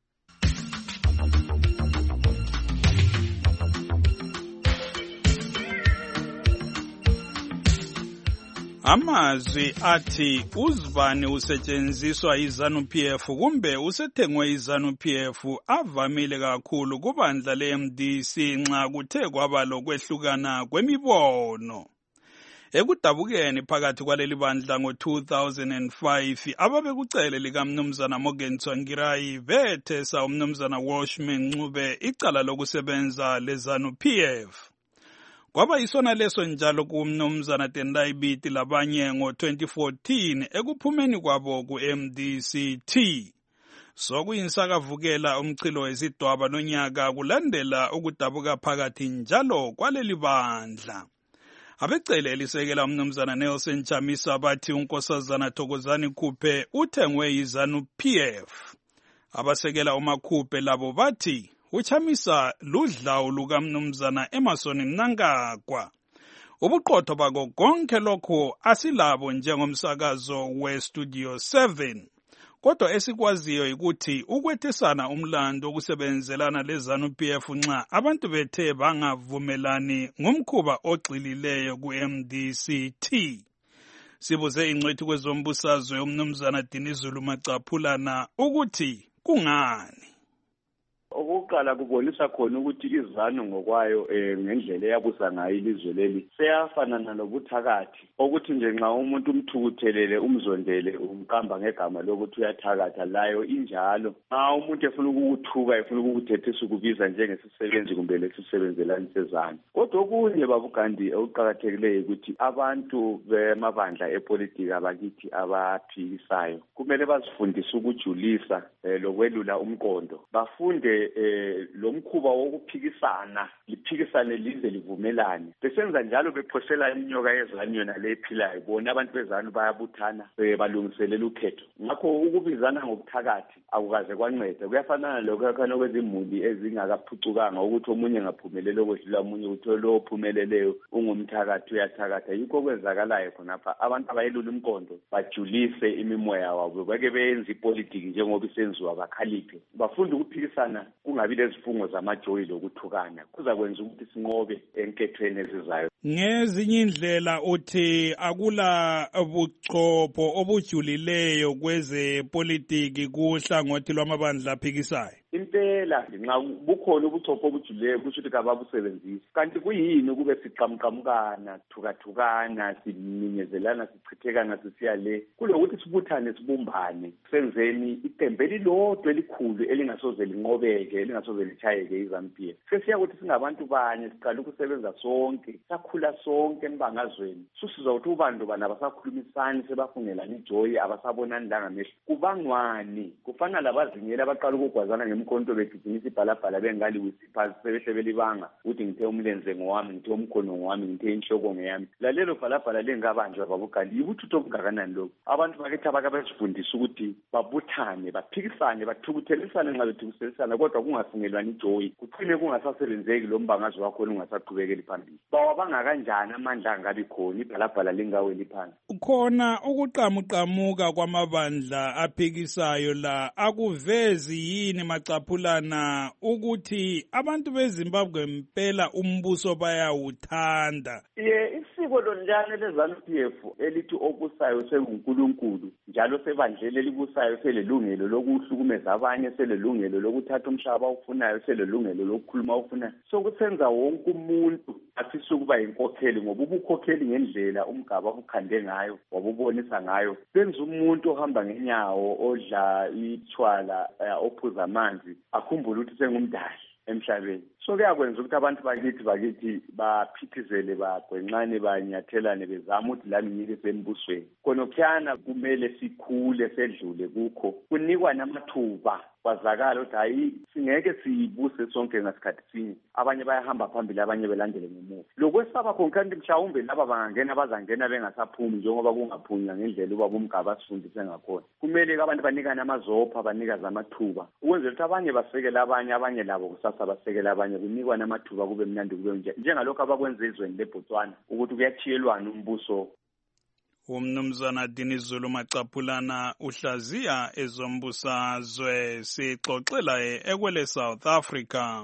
Amazwi athi uzibani usetshenziswa iZanu-P F kumbe usethengwe iZanu-P F avamile kakhulu kubandla le-M D C nxa kuthe kwaba lokwehlukana kwemibono. Ekudabukeni phakathi kwaleli bandla ngo two thousand five ababekucele likamnumzana Morgan Tsvangirai bethesa umnumzana Welshman Ncube icala lokusebenza leZanu-P F. Kwaba isona leso njalo kumnumzana Tendai Biti labanye ngo twenty fourteen ekuphumeni kwabo ku-M D C T. Sokuyinsakavukela umchilo wesidwaba nonyaka kulandela ukudabuka phakathi njalo kwaleli bandla. Abecele elisekela umnumzana Nelson Chamisa bathi unkosazana Thokozani Khuphe uthengwe yiZanu P F. Abasekela uMakhuphe labo bathi uChamisa ludlawu lukamnumzana Emerson Mnangagwa. Ubuqotho bako konke lokho asilabo njengomsakazo weStudio seven. Kodwa esikwaziyo ukuthi ukwethesana umlando okusebenzelana leZanu P F nxa abantu bethe bangavumelani ngomkhuba ogxilileyo ku-M D C T. Sibuze ingcwethi kwezombusazwe umnumzana Dinizulu Macaphulana ukuthi kungani. Okokuqala kubonisa khona ukuthi iZanu ngokwayo eh ngendlela eyabusa ngayo ilizwe leli seyafana nalobuthakathi ukuthi nje nxa umuntu umthukuthelele umzondele umqamba ngegama lokuthi uyathakatha layo injalo. Nxa umuntu efuna ukukuthuka efuna ukukuthethisa ukubiza njengesisebenzi kumbe lesisebenzelani seZanu. Kodwa okunye babugandi okuqhakathekileyo ukuthi abantu bemabandla epolitiki abakithi abaphikisayo kumele bazifundise ukujulisa eh, lokwelula umqondo. Bafunde eh lo mkhuba wokuphikisana liphikisane lize livumelane besenza njalo bephosela iminyoka yeZanu yona lephilayo bona abantu beZanu bayabuthana balungiselela ukhetho. Ngakho ukubizana ngokuthakathi akukaze kwanceda kuyafanana lokho khona kwezimuli ezingakaphucukanga ukuthi omunye ngaphumelela okwedlula omunye utho lo ophumeleleyo ungumthakathi uyathakatha. Yikho kwenzakalayo khonapha abantu abayelula umqondo bajulise imimoya wabo beke benza ipolitiki njengoba isenziwa bakhaliphe bafunda ukuphikisana kungabi lezifungo zamajoyi lokuthukana kuza kwenza ukuthi sinqobe enkethweni ezizayo. Ngezinye indlela uthi akula buchopho obujulileyo kweze politiki kuhlangothi lwamabandla aphikisayo. Impela nxa bukhona ubuchopho obujulileyo kusho ukuthi kababusebenzisi. Kanti kuyini ukube siqhamqhamukana thukathukana siminyezelana sichithekana sisiya le kulokuthi sibuthane sibumbane senzeni iqembu elilodwa elikhulu elingasoze linqobeke elingasoze lichayeke iZanu P F. Sesiya ukuthi singabantu banye siqala ukusebenza sonke sakhula sonke embangazweni susizwa ukuthi ubantu bana basakhulumisana sebafungelana ijoyi abasabonani la ngamehlo kubangwani kufana labazingela abaqala ukugwazana ngemkhonto begijimisa ibhalabhala bengali wisiphazi sebehle belibanga ukuthi ngithe umlenze ngowami ngithe umkhono ngowami ngithe inhloko ngeyami lalelo bhalabhala lengabanjwa babukali ibuthutho obungakanani lokho abantu bakithi abakabezifundisa ukuthi babuthane baphikisane bathukuthelisane nxa bethukuthelisana kodwa kungafungelwani ijoyi kuphine kungasasebenzeki lo mbangazo wakho ungasaqhubekeli phambili bawabanga kanjani amandla angabi khona ibhalabhala lingaweli phansi. Khona ukuqamuqamuka kwamabandla aphikisayo la akuvezi yini Macaphulana ukuthi abantu beZimbabwe mpela umbuso bayawuthanda? Ye isiko lonjani leZanu P F elithi obusayo senguNkulunkulu njalo sebandlele elibusayo selelungelo lokuhlukumeza abanye selelungelo lokuthatha umhlaba ofunayo selelungelo lokukhuluma ofunayo sokusenza wonke umuntu afisa ukuba inkokheli ngoba ubukhokheli ngendlela umgaba obukhande ngayo wabubonisa ngayo benza umuntu ohamba ngenyawo odla ithwala ophuza amanzi akhumbula ukuthi sengumdali emhlabeni. So kuyakwenza ukuthi abantu bakithi bakithi baphithizele bagwenqane banyathelane bezama ukuthi lami ngike sembusweni khonokhuyana kumele sikhule sedlule kukho kunikwa namathuba kwazakala ukuthi hayi singeke siyibuse sonke ngasikhathi sinye abanye bayahamba phambili abanye belandele ngemuva lokwesaba konkanti mhlawumbe laba bangangena bazangena bengasaphumi njengoba kungaphunywa ngendlela uba bomgaba asifundise ngakhona kumele abantu banikane amazopha banikaze amathuba ukwenzela ukuthi abanye basekele abanye abanye labo kusasa basekele abanye kunikwa namathuba kube mnandi kube nje njengalokho abakwenza ezweni leBotswana ukuthi kuyathiyelwana umbuso. Umnumzana Dinizulu Macaphulana uhlaziya ezombusazwe sixoxela ekwele South Africa.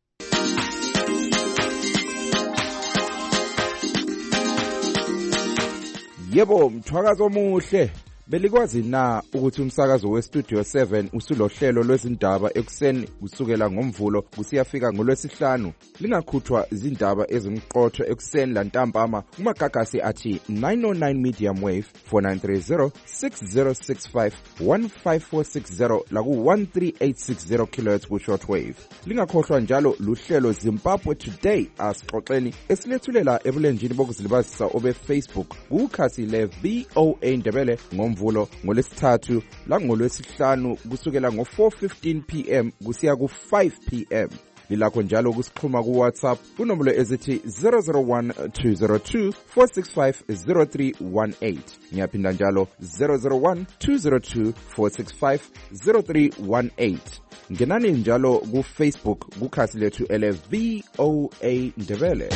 Yebo mthwakazo omuhle belikwazi na ukuthi umsakazo weStudio seven usulohlelo lwezindaba ekuseni kusukela ngomvulo kusiyafika ngolwesihlanu lingakhuthwa izindaba ezimqotho ekuseni lantambama kumagagasi athi nine oh nine medium wave four nine three zero six zero six five one five four six zero laku one three eight six zero kilohertz ku shortwave lingakhohlwa njalo luhlelo Zimbabwe Today asixoxeni esilethulela ebulenjini bokuzilibazisa obe Facebook kukhasi le V O A Ndebele ngomvulo ngomvulo, ngolesithathu langolwesihlanu kusukela ngo-four fifteen p m kusiya ku-five p m Lilakho njalo kusixhuma ku-WhatsApp kunombolo ezithi zero zero one two zero two four six five zero three one eight. Ngiyaphinda njalo zero zero one two zero two four six five zero three one eight. Ngenani njalo ku-Facebook kukhasi lethu ele V O A Ndebele.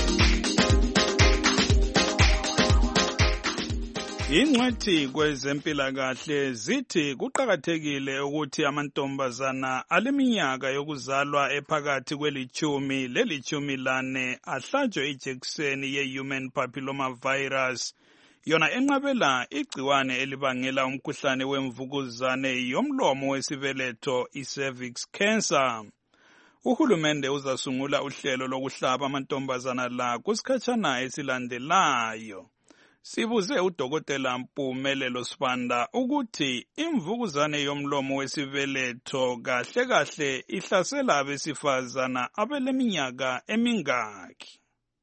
Ingcwethi kwezempilakahle zithi kuqakathekile ukuthi amantombazana aleminyaka yokuzalwa ephakathi kwelichumi lelichumi lane ahlatshwe ijekiseni ye-human papilloma virus, yona enqabela igciwane elibangela umkhuhlane wemvukuzane yomlomo wesibeletho i-cervix cancer. Uhulumende uzasungula uhlelo lokuhlaba amantombazana la kusikhatshana esilandelayo. Sibuze udokotela Mpumelelo Sibanda ukuthi imvukuzane yomlomo wesibeletho kahle kahle ihlasela abesifazana abeleminyaka emingaki.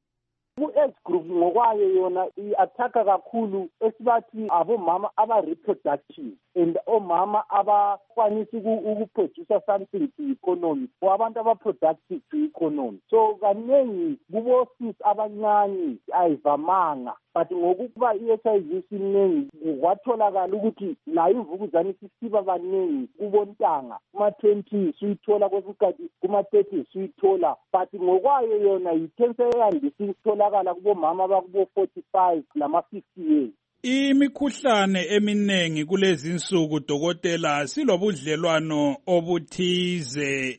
Ku-age group ngokwayo yona i-athaka kakhulu esibathi abomama aba-reproductive and omama abakwanisa ukuproducer something to economy or abantu aba-productive to economy. So kaningi kubo-sis abancane ayivamanga, but ngokuba i-H I V isiningi kwatholakala ukuthi nayo imvukuzane isisiba baningi kubontanga, kuma-twenties uyithola kwesikhathi, kuma-thirties uyithola, but ngokwayo yona yi-cancer eyandisa ukutholakala kubomama abakubo forty-five lama-fifty years. Imikhuhlane eminengi kulezi insuku dokotela silobudlelwano obuthize.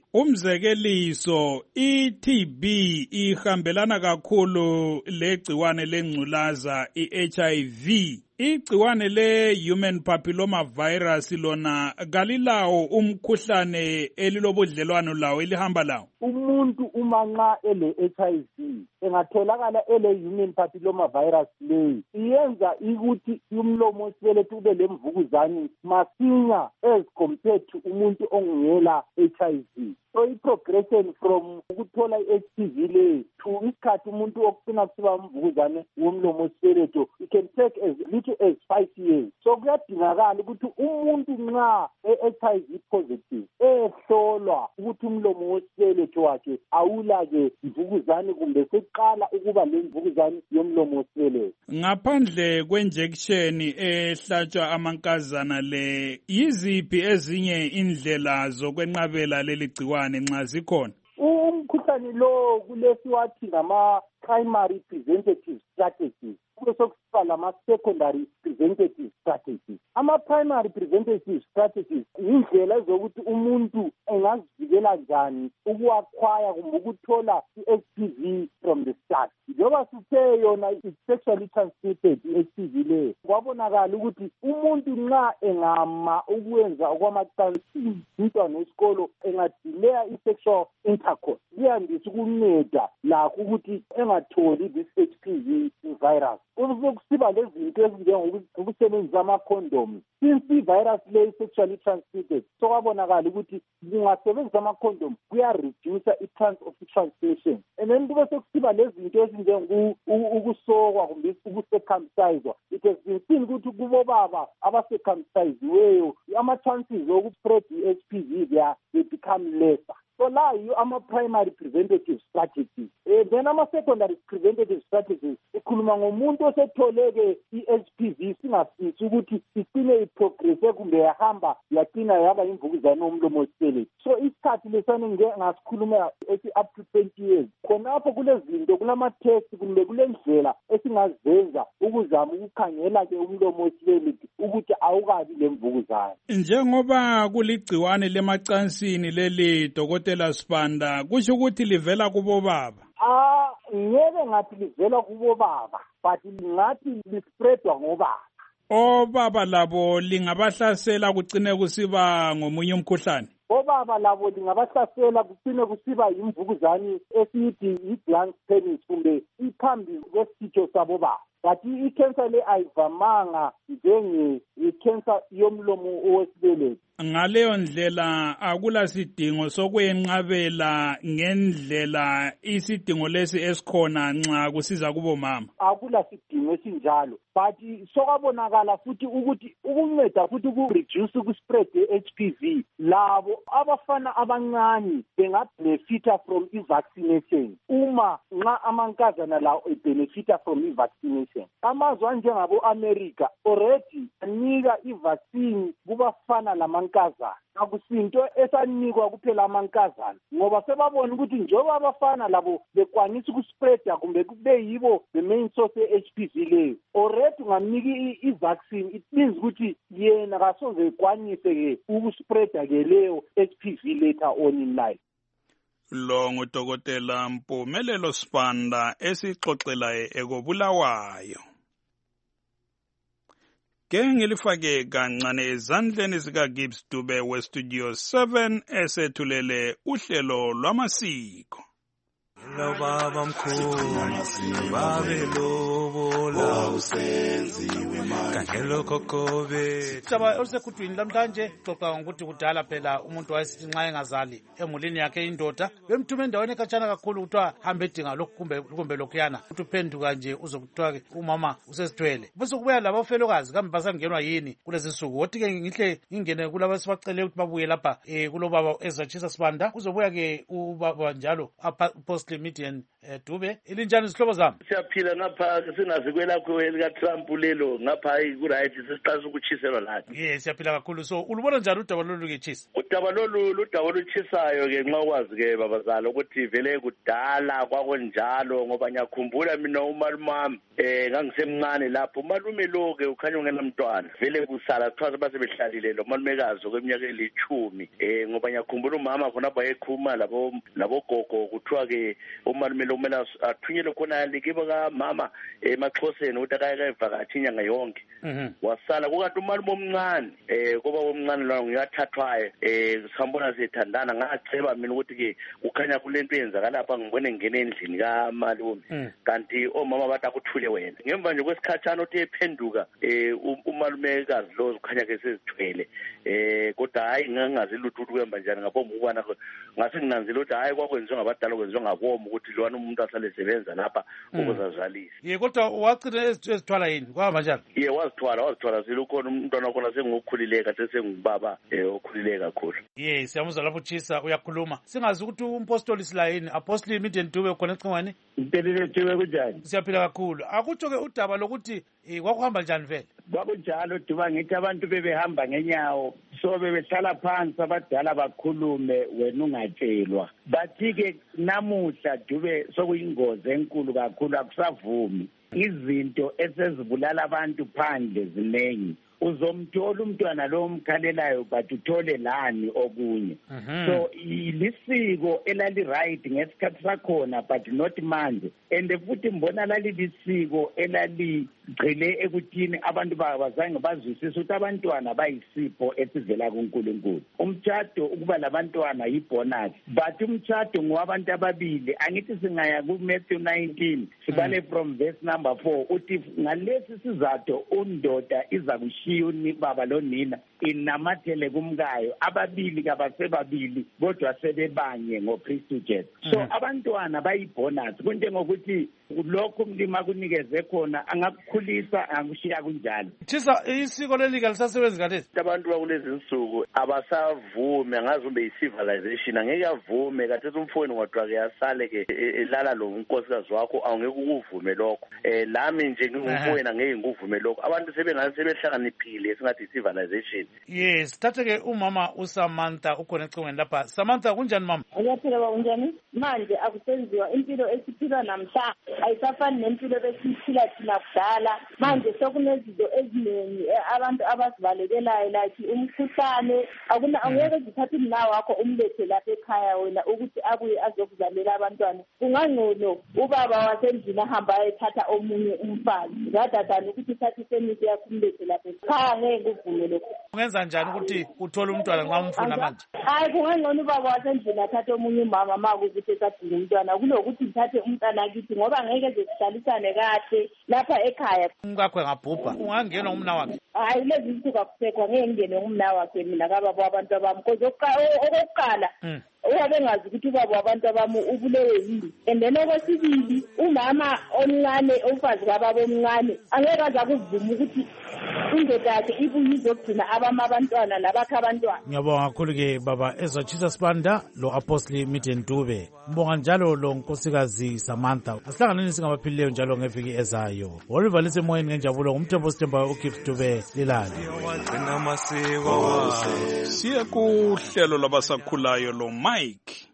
Umzekeliso i-T B ihambelana kakhulu legciwane lengculaza i-H I V. Igciwane le-human papilloma virus lona kalilawo umkhuhlane elilobudlelwano lawo elihamba lawo. Umuntu uma nxa ele-H I V engatholakala ele-human papilloma virus leyi iyenza ukuthi umlomo wesibeletho ube lemvukuzane masinya as compared to umuntu ongela H I V. So i-progression from ukuthola i-H P V leyi to isikhathi umuntu okucina kusiba umvukuzane womlomo wesibeletho it can take as little as five years. So kuyadingakala ukuthi umuntu nxa e-H I V positive ehlolwa ukuthi umlomo wesibeletho wakhe awula-ke imvukuzane kumbe seqala ukuba le mvukuzane yomlomo wesibeletho. Ngaphandle kwenjection ehlatshwa amankazana le, yiziphi ezinye indlela zokwenqabela leli gciwane nxa zikhona? Umkhuhlane lo kulesiwathi ngama-primary preventative strategies, kube sokusiba lama-secondary preventative strategies. Ama-primary preventative strategies yindlela zokuthi umuntu engazivikela njani ukuwakhwaya kumbe ukuthola i-H P V from the start. Njengoba sithe yona i-sexually transmitted i-H P V leyo, kwabonakala ukuthi umuntu nxa engama ukwenza okwamacansi umntwana wesikolo engadileya i-sexual intercourse kuyandisa ukunceda lakho ukuthi engatholi this H P V virus. Kusiba lezinto ezinjengokusebenzisa ama-condoms. Since i-virus le sexually transmitted, so kwabonakala ukuthi kungasebenzisa ama-condoms kuyareduce i-chance of transmission. And then kube sekusiba lezinto ezinjengokusokwa kumbe ukucircumciswa. It has been seen ukuthi kubobaba abacircumciseweyo ama-chances okuspread i-H P V they become lesser. So la yiyo ama-primary preventative strategies. Eh, then ama-secondary preventative strategies ikhuluma ngomuntu osetholeke i-H P V singasisi ukuthi igcine iprogresse kumbe yahamba yagcina yaba imvukuzane womlomo wesibeletho. So isikhathi lesane ngasikhuluma ethi up to twenty years. Khonapho kulezinto kulama-test kumbe kulendlela esingazenza ukuzama ukukhangela-ke umlomo wesibeletho ukuthi awukabi lemvukuzane. Njengoba kuligciwane lemacansini leli Dokotela Sibanda, kusho ukuthi livela kubo baba? Ah, ngeke ngathi livela kubo baba, but ngathi lispreadwa ngobaba. Obaba labo lingabahlasela kucine kusiba ngomunye umkhuhlane? Obaba labo lingabahlasela kucine kusiba imvukuzane esiyithi i-glans penis kumbe iphambi kwesitho sabobaba. but i-cancer le ayivamanga njenge-cancer yomlomo owesibeletho. Ngaleyo ndlela akula sidingo sokwenqabela ngendlela isidingo lesi esikhona nxa kusiza kubo mama. Akula sidingo esinjalo, but sokwabonakala futhi ukuthi ukunceda futhi uku-reduce uku-spread ye-H P V labo abafana abancane bengabenefita from i-vaccination uma nxa amankazana lawo ebenefita from i-vaccination. Amazwe anjengabo-America already anika i-vaccine kubafana lamankazana. Akusinto esanikwa kuphela amankazana ngoba sebabona ukuthi njengoba abafana labo bekwanisa ukuspreada kumbe kube yibo the main source ye-H P V leyo already ungamnika i-vaccine, it means ukuthi yena kasoze ekwanise ke ukuspreada ke leyo H P V later on in life. Lo ngudokotela Mpumelelo Sibanda esixoxelayo ekobulawayo. Ke ngilifake kancane ezandleni zika Gibbs Dube we Studio seven esethulele uhlelo lwamasiko. Lo baba mkhulu babelobola usenziwe manje kangelo kokobe saba osekhuthwini lamhlanje xoxa ngokuthi kudala phela umuntu wayesithi nxa engazali emulini yakhe indoda bemthume endaweni ekhatshana kakhulu kuthiwa hambe edinga lokhu kumbe kumbe lokhuyana ukuthi uphenduka nje uzokuthiwa umama usesithwele bese kubuya labafelokazi kambe basangenwa yini kulezi nsuku wothi ke ngihle ngingene kulabo sibacele ukuthi babuye lapha eh kulobaba ezatshisa Sibanda kuzobuya ke ubaba njalo post Median Dube ilinjani isihlobo zami siyaphila ngapha sinazi kwelakho elika Trump lelo ngapha ku right sesiqala ukuchiselwa lapha yes siyaphila kakhulu so ulubona njani udaba lolu ke chisa udaba lolu ludaba oluchisayo ke nxa ukwazi ke babazala ukuthi vele kudala kwakonjalo ngoba ngiyakhumbula mina umalumami eh ngangisemncane lapho umalume lo ke ukhanya ungena mntwana vele kusala kuthiwa basebehlalile lo malumekazi kweminyaka elithumi eh ngoba ngiyakhumbula umama khona bayekhuma labo labo gogo kuthiwa ke umalume lo kumele athunyelwe khona likibo ka mama emaXhoseni ukuthi akayivakathi inyanga yonke wasala kukathi umalume omncane eh kuba omncane lo ngiyathathwayo eh sambona sethandana ngaceba mina ukuthi ke kukhanya kulento yenzaka lapha ngibone ngene endlini ka malume kanti omama bathi akuthule wena ngemva nje kwesikhatshana uthi ephenduka eh umalumekazi lo ukhanya ke sezithwele eh kodwa hayi ngingazi lutho ukuthi kwemba njani ngaphambi ukubana ngase nginanzile ukuthi hayi kwakwenziwa ngabadala kwenziwa ngabomo ukuthi lwana umuntu asale sebenza lapha ukuzazalisa ye kodwa waqina ezithwala yini kwaba njani ye wazithwala wazithwala silukhona umntwana khona sengokhulileka sesengubaba eh okhulileka kakhulu ye siyamuzwa lapho Chisa uyakhuluma singazi ukuthi umpostoli sila yini apostoli Median Dube khona ecingwane impelele Dube kunjani siyaphila kakhulu akutsho ke udaba lokuthi kwakuhamba njani vele kwakunjalo Duba ngithi abantu bebehamba ngenyawo so bebehlala phansi abadala bakhulume wena ungatshelwa bathi ke namuhla Dube sokuyingozi enkulu kakhulu akusavumi izinto esezibulala abantu phandle ziningi uzomthola umntwana lo omkhalelayo but uthole lani okunye so ilisiko elali right ngesikhathi sakhona but not manje and futhi mbona lali lisiko elali gcile ekuthini abantu bazange bazwisise ukuthi abantwana bayisipho esivela kuNkulunkulu umtshado ukuba labantwana yibonus but umtshado ngowabantu ababili angithi singaya ku Matthew nineteen sibale from verse number four uthi ngalesi sizathu undoda iza kushiya baba lo nina inamathele kumkayo ababili kabasebabili kodwa sebebanye ngoKristu Jesu so abantwana bayibonus kunjengokuthi lokho umlima kunikeze khona angakukhulisa angakushiya kunjalo Chisa isiko lelika lisasebenza kalesi abantu bakulezi insuku abasavume angazi umbe civilization angeke avume kathi umfowenu ngodwa ke yasale ke elala lo unkosikazi wakho awungeke ukuvume lokho eh lami nje ngingumfowenu angeke ngikuvume lokho abantu sebengase sebehlakaniphile singathi civilization yes thathe ke umama uSamantha ukhona ecingweni lapha Samantha kunjani mama uyaphila ba unjani manje akusenziwa impilo esiphila namhla ayisafani nempilo besiphila thina kudala manje sokunezinto eziningi abantu abazibalekelayo like umkhuhlane akuna angeke zithathe umna wakho umlethe lapha ekhaya wena ukuthi abuye azokuzalela abantwana kungangcono ubaba wasendlini ahamba ethatha omunye umfazi rather than ukuthi uthathe semithi yakho umlethe lapha ekhaya ngeke kuvume lokho. Ungenza njani ukuthi uthole umntwana nxa umfuna manje? Hayi kungengcono ubaba wasendlini athathe omunye umama ma ukuthi esadinga umntwana kunokuthi ngithathe umntwana kithi ngoba ngeke eze sihlalisane kahle lapha ekhaya. Umkakho engabhubha ungangenwa umna wakhe. Hayi lezi zinsuku akusekho ngeke ngene umna wakhe mina kababa wabantu abami because okokuqala uyabe ngazi ukuthi ubaba wabantu abami ubulewe yini. And then okwesibili umama omncane umfazi kababa omncane angeke aze akuvuma ukuthi indoda yakhe ibuye izogcina abama abantwana labakha abantwana. Ngiyabonga kakhulu-ke baba Ezwatshisa Sibanda lo Apostle Midendube. Mbonga njalo lo nkosikazi Samantha. Asihlanganeni singabaphilileyo njalo ngeviki ezayo. Olivalise emoyeni ngenjabulo ngumthembo sithembayo uGift Dube lilali. Siye kuhlelo labasakhulayo lo Mike.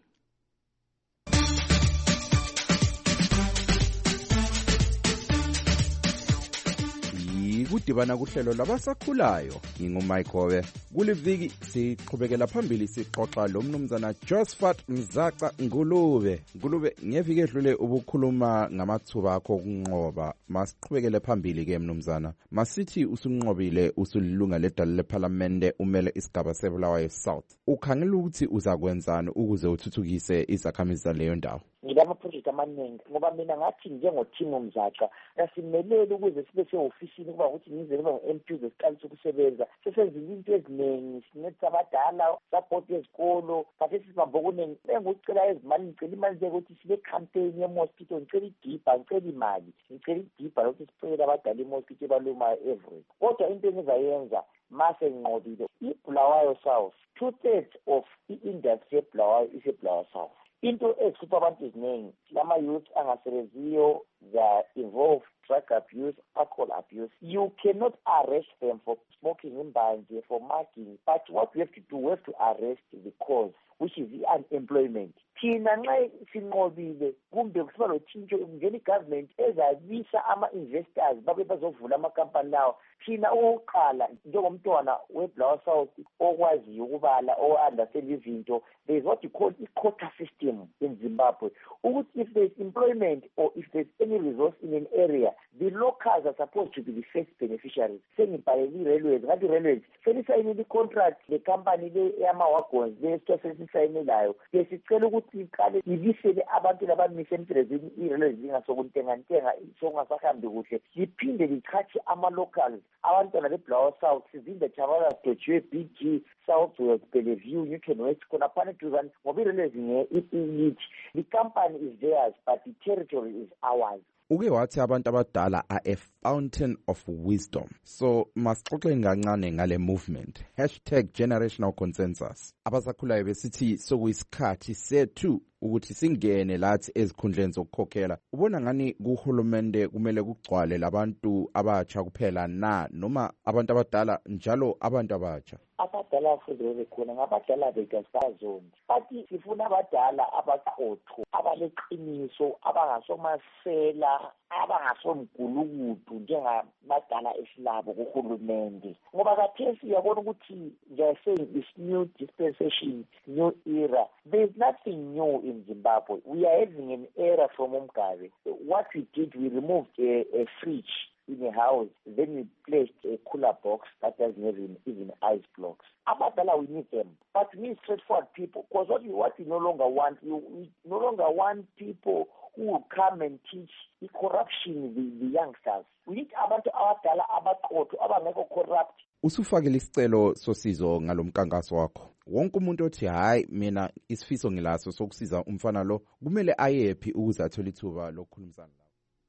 Kudibana kuhlelo labasakhulayo ngingumike Howe. Kuliviki siqhubekela phambili sixoxa lo mnumzana Josephat Mzaca Ngulube. Ngulube ngeviki edlule ubukhuluma ngamathuba akho okunqoba. Masiqhubekele phambili ke mnumzana. Masithi usunqobile usulilunga ledala leParliament umele isigaba seBulawayo South. Ukhangela ukuthi uzakwenzani ukuze uthuthukise izakhamizi zaleyo ndawo? Ngilamaproject amaningi ngoba mina ngathi njengoThimo Mzaca asimelele ukuze sibe seofisini kuba ukuthi ngize ngibe ngu-M P uzeqalisa ukusebenza sesenza izinto eziningi sinetha abadala support ezikolo kade sibambe okuningi engikucela ezimali ngicela imali nje ukuthi sibe campaign ye-mosquito ngicela idibha ngicela imali ngicela idibha lokuthi sicela abadala i-mosquito ebalumayo every kodwa into engizayenza mase nginqobile iBulawayo South two-thirds of i-industry yeBulawayo iseBulawayo South. Into ezihlupha abantu eziningi lama youth angasebenziyo they involve drug abuse, alcohol abuse. You cannot arrest them for smoking in banje, for marking, but what we have to do, we have to arrest the cause, which is the unemployment. Thina nxa sinqobile kumbe kusiba lothintsho ngeni government ezabisa ama-investors babe bazovula amakampani lawo. Thina oqala njengomntwana weBulawayo South okwaziyo ukubala o-understand izinto, there is what you call i-quota system in Zimbabwe. Ukuthi if there is employment or if there is any resource in an area, the locals are supposed to be the first beneficiaries. Sengibhalele i-railways, ngathi i-railways selisayinile i-contract le-company le yama-wagons le-store selisayinelayo. Besicela ukuthi iqale ibisele abantu labamise emsebenzini i-railways zingasokuntengantenga sokungasahambi kuhle. Liphinde lichache ama-locals abantwana beBulawayo South sizinda Chavala Stochwe B G Southwest Bellevue Newton West khona phana duzane ngoba i-railways nge-ithi the company is theirs but the territory is ours. Uke wathi abantu abadala are a fountain of wisdom. So masixoxeni kancane ngale movement hashtag generational consensus. Abasakhulayo besithi sokuyisikhathi sethu ukuthi singene lathi ezikhundleni zokukhokhela. Ubona ngani kuhulumende kumele kugcwale labantu abatsha kuphela na noma abantu abadala njalo abantu abatsha? Abadala futhi khona ngabadala bekasazoni. Bathi sifuna abadala abaqotho, abaleqiniso, abangasomasela, abangasomgulukudu njengamadala esilabo kuhulumende. Ngoba kathesi uyabona ukuthi they are saying this new dispensation, new era. There is nothing new in Zimbabwe. We are having an era from Mugabe. What we did, we removed a, a fridge in a house, then we placed a cooler box that doesn't have even ice blocks. Abadala, we need them, but we need straightforward people, because what we, what we no longer want, we, we no longer want people who will come and teach the corruption the, the youngsters. We need abantu abadala abaqotho abangekho corrupt. Usufakile isicelo sosizo ngalomkankaso wakho. Wonke umuntu othi hayi mina isifiso ngilaso sokusiza umfana lo kumele ayephi ukuze athole ithuba lokukhulumisana lawo.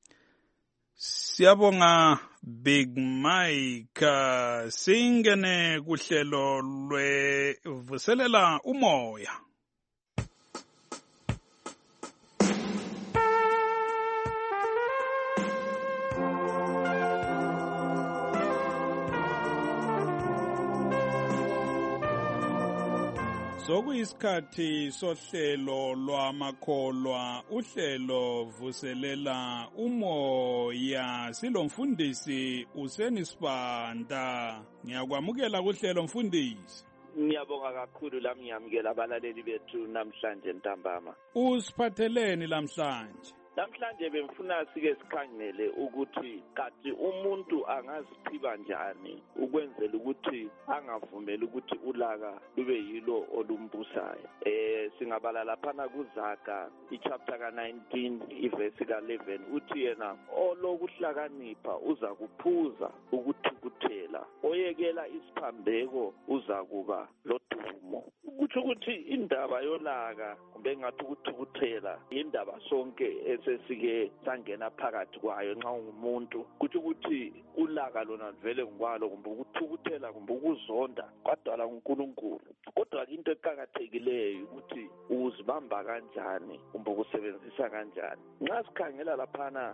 Siyabonga Big Mike. Singene kuhlelo lwevuselela umoya. Sokuyisikhathi sohlelo lwamakholwa uhlelo vuselela umoya silomfundisi Useni Sibanda. Ngiyakwamukela kuhlelo mfundisi. Ngiyabonga kakhulu lami ngiyamukela abalaleli bethu namhlanje ntambama. Usiphatheleni lamhlanje? namhlanje bemfuna sike sikhangele ukuthi kathi umuntu angaziphiwa njani ukwenzela ukuthi angavumeli ukuthi ulaka lube yilo olumbusayo. Eh singabala laphana kuZaga ichapter ka nineteen iverse ka eleven uthi yena olokuhlakanipha uza kuphuza ukuthukuthela oyekela isiphambeko uza kuba lodumo. Kuthi ukuthi indaba yolaka kumbe ngathi ukuthukuthela indaba sonke esesike sangena phakathi kwayo nxa ungumuntu. Kuthi ukuthi ulaka lona vele ngokwalo kumbe ukuthukuthela kumbe ukuzonda kwadala uNkulunkulu. Kodwa into eqhakathekileyo ukuthi uzibamba kanjani kumbe ukusebenzisa kanjani. Nxa sikhangela laphana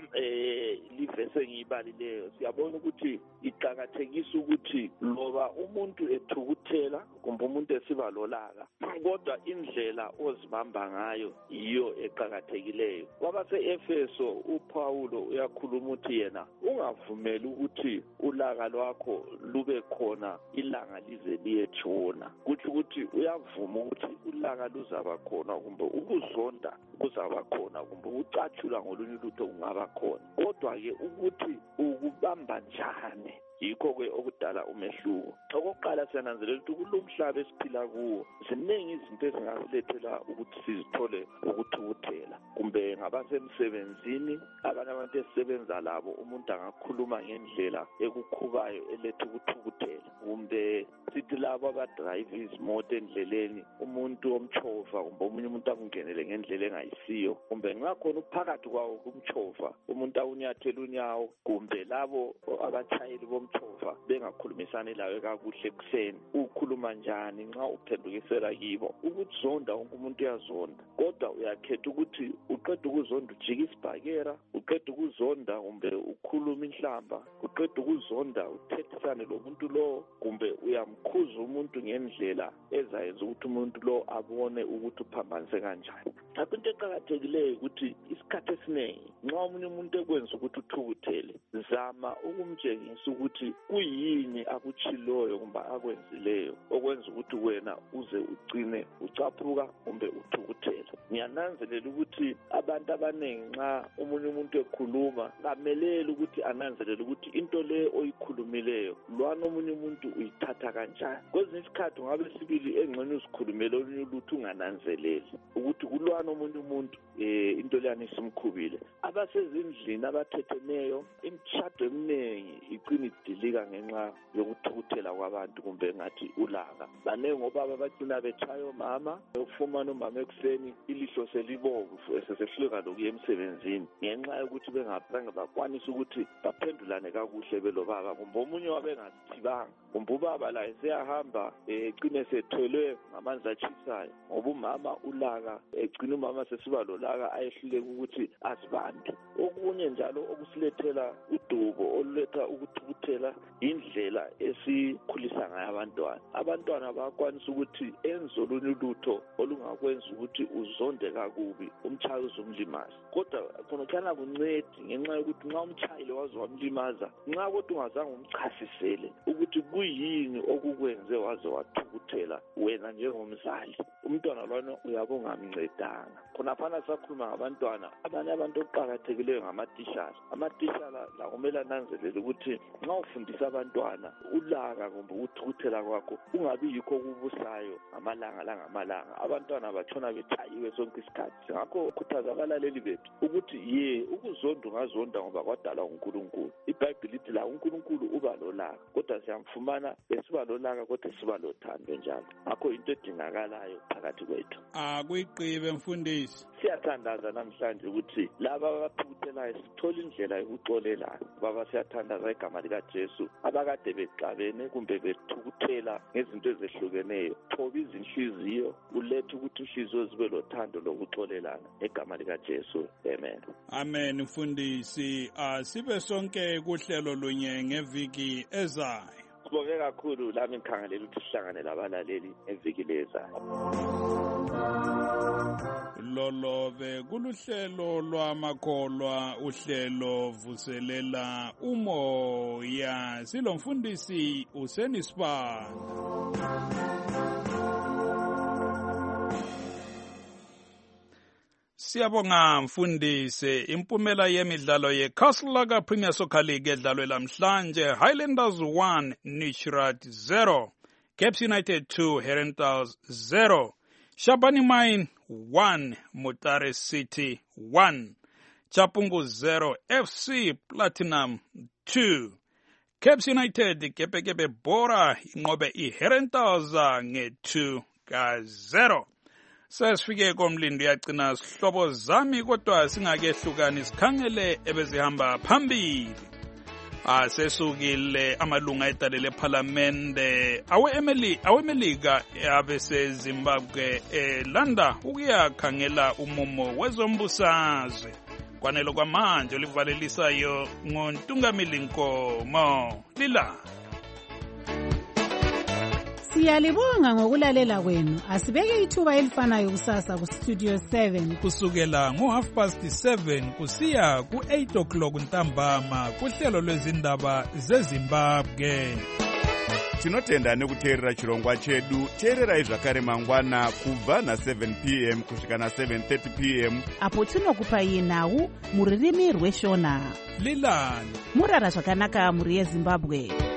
eh livese engiyibalileyo siyabona ukuthi iqhakathekisa ukuthi loba umuntu ethukuthela kumbe umuntu esiba lolaka kodwa indlela ozibamba ngayo iyo eqhakathekileyo. Kwabase-Efeso uPaulo uyakhuluma uthi yena ungavumeli ukuthi ulaka lwakho lube khona ilanga lize liyetshona. Kuthi ukuthi uyavuma ukuthi ulaka luzaba khona kumbe ukuzonda kuzaba khona kumbe ucatshula ngolunye lutho kungaba khona. Kodwa-ke ukuthi ukubamba njani yikho-ke okudala umehluko. Okokuqala siyananzelela ukuthi kulo mhlaba esiphila kuwo ziningi izinto ezingasilethela ukuthi sizithole ukuthukuthela kumbe ngabasemsebenzini abanye abantu esisebenza labo umuntu angakhuluma ngendlela ekukhubayo eletha ukuthukuthela kumbe sithi labo abadrayiva izimoto endleleni umuntu omchova kumbe omunye umuntu akungenele ngendlela engayisiyo kumbe ngakhona uphakathi kwawo kumchova umuntu awunyathela unyawo kumbe labo abatshayeli bomchova bengakhulumisani lawe kakuhle kuseni ukhuluma njani nxa uphendukisela kibo. Ukuzonda wonke umuntu uyazonda kodwa uyakhetha ukuthi uqeda ukuzonda ujika isibhakera uqeda ukuzonda kumbe ukhuluma inhlamba uqeda ukuzonda uthethisane lo muntu lo kumbe uyamkhuza umuntu ngendlela ezayenza ukuthi umuntu lo abone ukuthi uphambanise kanjani. Lapho into eqhakathekileyo ukuthi isikhathi esiningi nxa umunye umuntu ekwenza ukuthi uthukuthele zama ukumtshengisa ukuthi kuyini akutshiloyo kumbe akwenzileyo okwenza ukuthi wena uze ugcine ucaphuka kumbe uthukuthela. Ngiyananzelela ukuthi abantu abaningi nxa umunye umuntu ekhuluma kamelele ukuthi ananzelele ukuthi into le oyikhulumileyo lwana omunye umuntu uyithatha kanjani. Kwezinye isikhathi ngabe sibili engxenye uzikhulumele olunye lutho ungananzeleli ukuthi kulwana omunye umuntu eh into leyani isimkhubile. Abasezindlini abathetheneyo imishado eminingi igcina idilika ngenxa yokuthukuthela kwabantu kumbe ngathi ulaka. Banenge ngobaba bagcina betshaya omama ukufumana umama ekuseni ilihlo selibovu esesehluleka lokuya emsebenzini ngenxa yokuthi bengaphange bakwanisa ukuthi baphendulane kakuhle belobaba kumbe omunye wabengazithibanga kumbe ubaba la eseyahamba egcine sethwelwe ngamanzi atshisayo ngoba umama ulaka egcina umama sesiba lolaka ayehluleka ukuthi asibambe. Okunye njalo okusilethela udubo oluletha ukuthukuthela indlela esikhulisa ngayo abantwana. Abantwana bayakwanisa ukuthi enze olunye ulutho olungakwenza ukuthi uzonde kakubi umtshayi uzumlimaza kodwa khona kuncedi ngenxa yokuthi nxa umtshayile waze wamlimaza nxa kodwa ungazange umchasisele ukuthi kuyini okukwenze waze wathukuthela wena njengomzali umntwana lwana uyabonga ungamncedanga. Khonaphana sakhuluma ngabantwana abanye abantu oqhakathekileyo ngamatishara. Amatishara la kumele ananzelele ukuthi nxa ufundisa abantwana ulaka kumbe ukuthukuthela kwakho ungabi yikho kubusayo ngamalanga la ngamalanga. Abantwana batshona bechayiwe sonke isikhathi. Ngakho khuthaza abalaleli bethu ukuthi ye ukuzonda ungazonda ngoba kwadala uNkulunkulu. iBhayibheli lithi la uNkulunkulu uba lolaka kodwa siyamfumana esiba lolaka kodwa siba lothando njalo. Ngakho into edingakalayo phakathi kwethu. Akuyiqibe mfundisi. Siyathandaza namhlanje ukuthi laba abathukuthelayo sithola indlela yokuxolelana. Baba siyathandaza igama likaJesu abakade bexabene kumbe bethukuthela ngezinto ezehlukeneyo. Thoba izinhliziyo ulethe ukuthi inhliziyo zibe lothando lokuxolelana egama likaJesu. Amen. Amen mfundisi. Asibe sonke kuhlelo lunye ngeviki ezayo. Sibonge kakhulu lami ngikhangelela ukuthi sihlangane labalaleli eviki lezayo. Lolobe kuluhlelo lwamakholwa uhlelo vuselela umoya silomfundisi uSenisibanda. Siyabonga mfundisi. Impumela yemidlalo yeCastle Premier Soccer League edlalwe lamhlanje. Highlanders one, Nishrat zero. Caps United two, Herentals zero. Shabani Mine one, Mutare City one. Chapungu zero, F C Platinum two. Caps United Kepekepe Bora inqobe iHerentals nge two ka zero. Sesifike komlindo yagcina sihlobo zami kodwa singakehlukani sikhangele ebezihamba phambili. Asesukile amalunga edale leParliamente awe-Emeli awemelika abese Zimbabwe elanda ukuyakhangela umumo wezombusazwe. Kwanelo kwamanje olivalelisayo ngontungamili Nkomo Lila. Siyalibonga ngokulalela kwenu. Asibeke ithuba elifanayo kusasa ku Studio seven kusukela ngo half past seven kusiya ku eight o'clock ntambama kuhlelo lwezindaba zeZimbabwe. Tinotenda nekuteerera chirongwa chedu. Teererai zvakare mangwana kubva na seven p m kusvika na seven thirty p m apo tinokupai nhau muririmi rweshona. Lilani murara zvakanaka muri yeZimbabwe.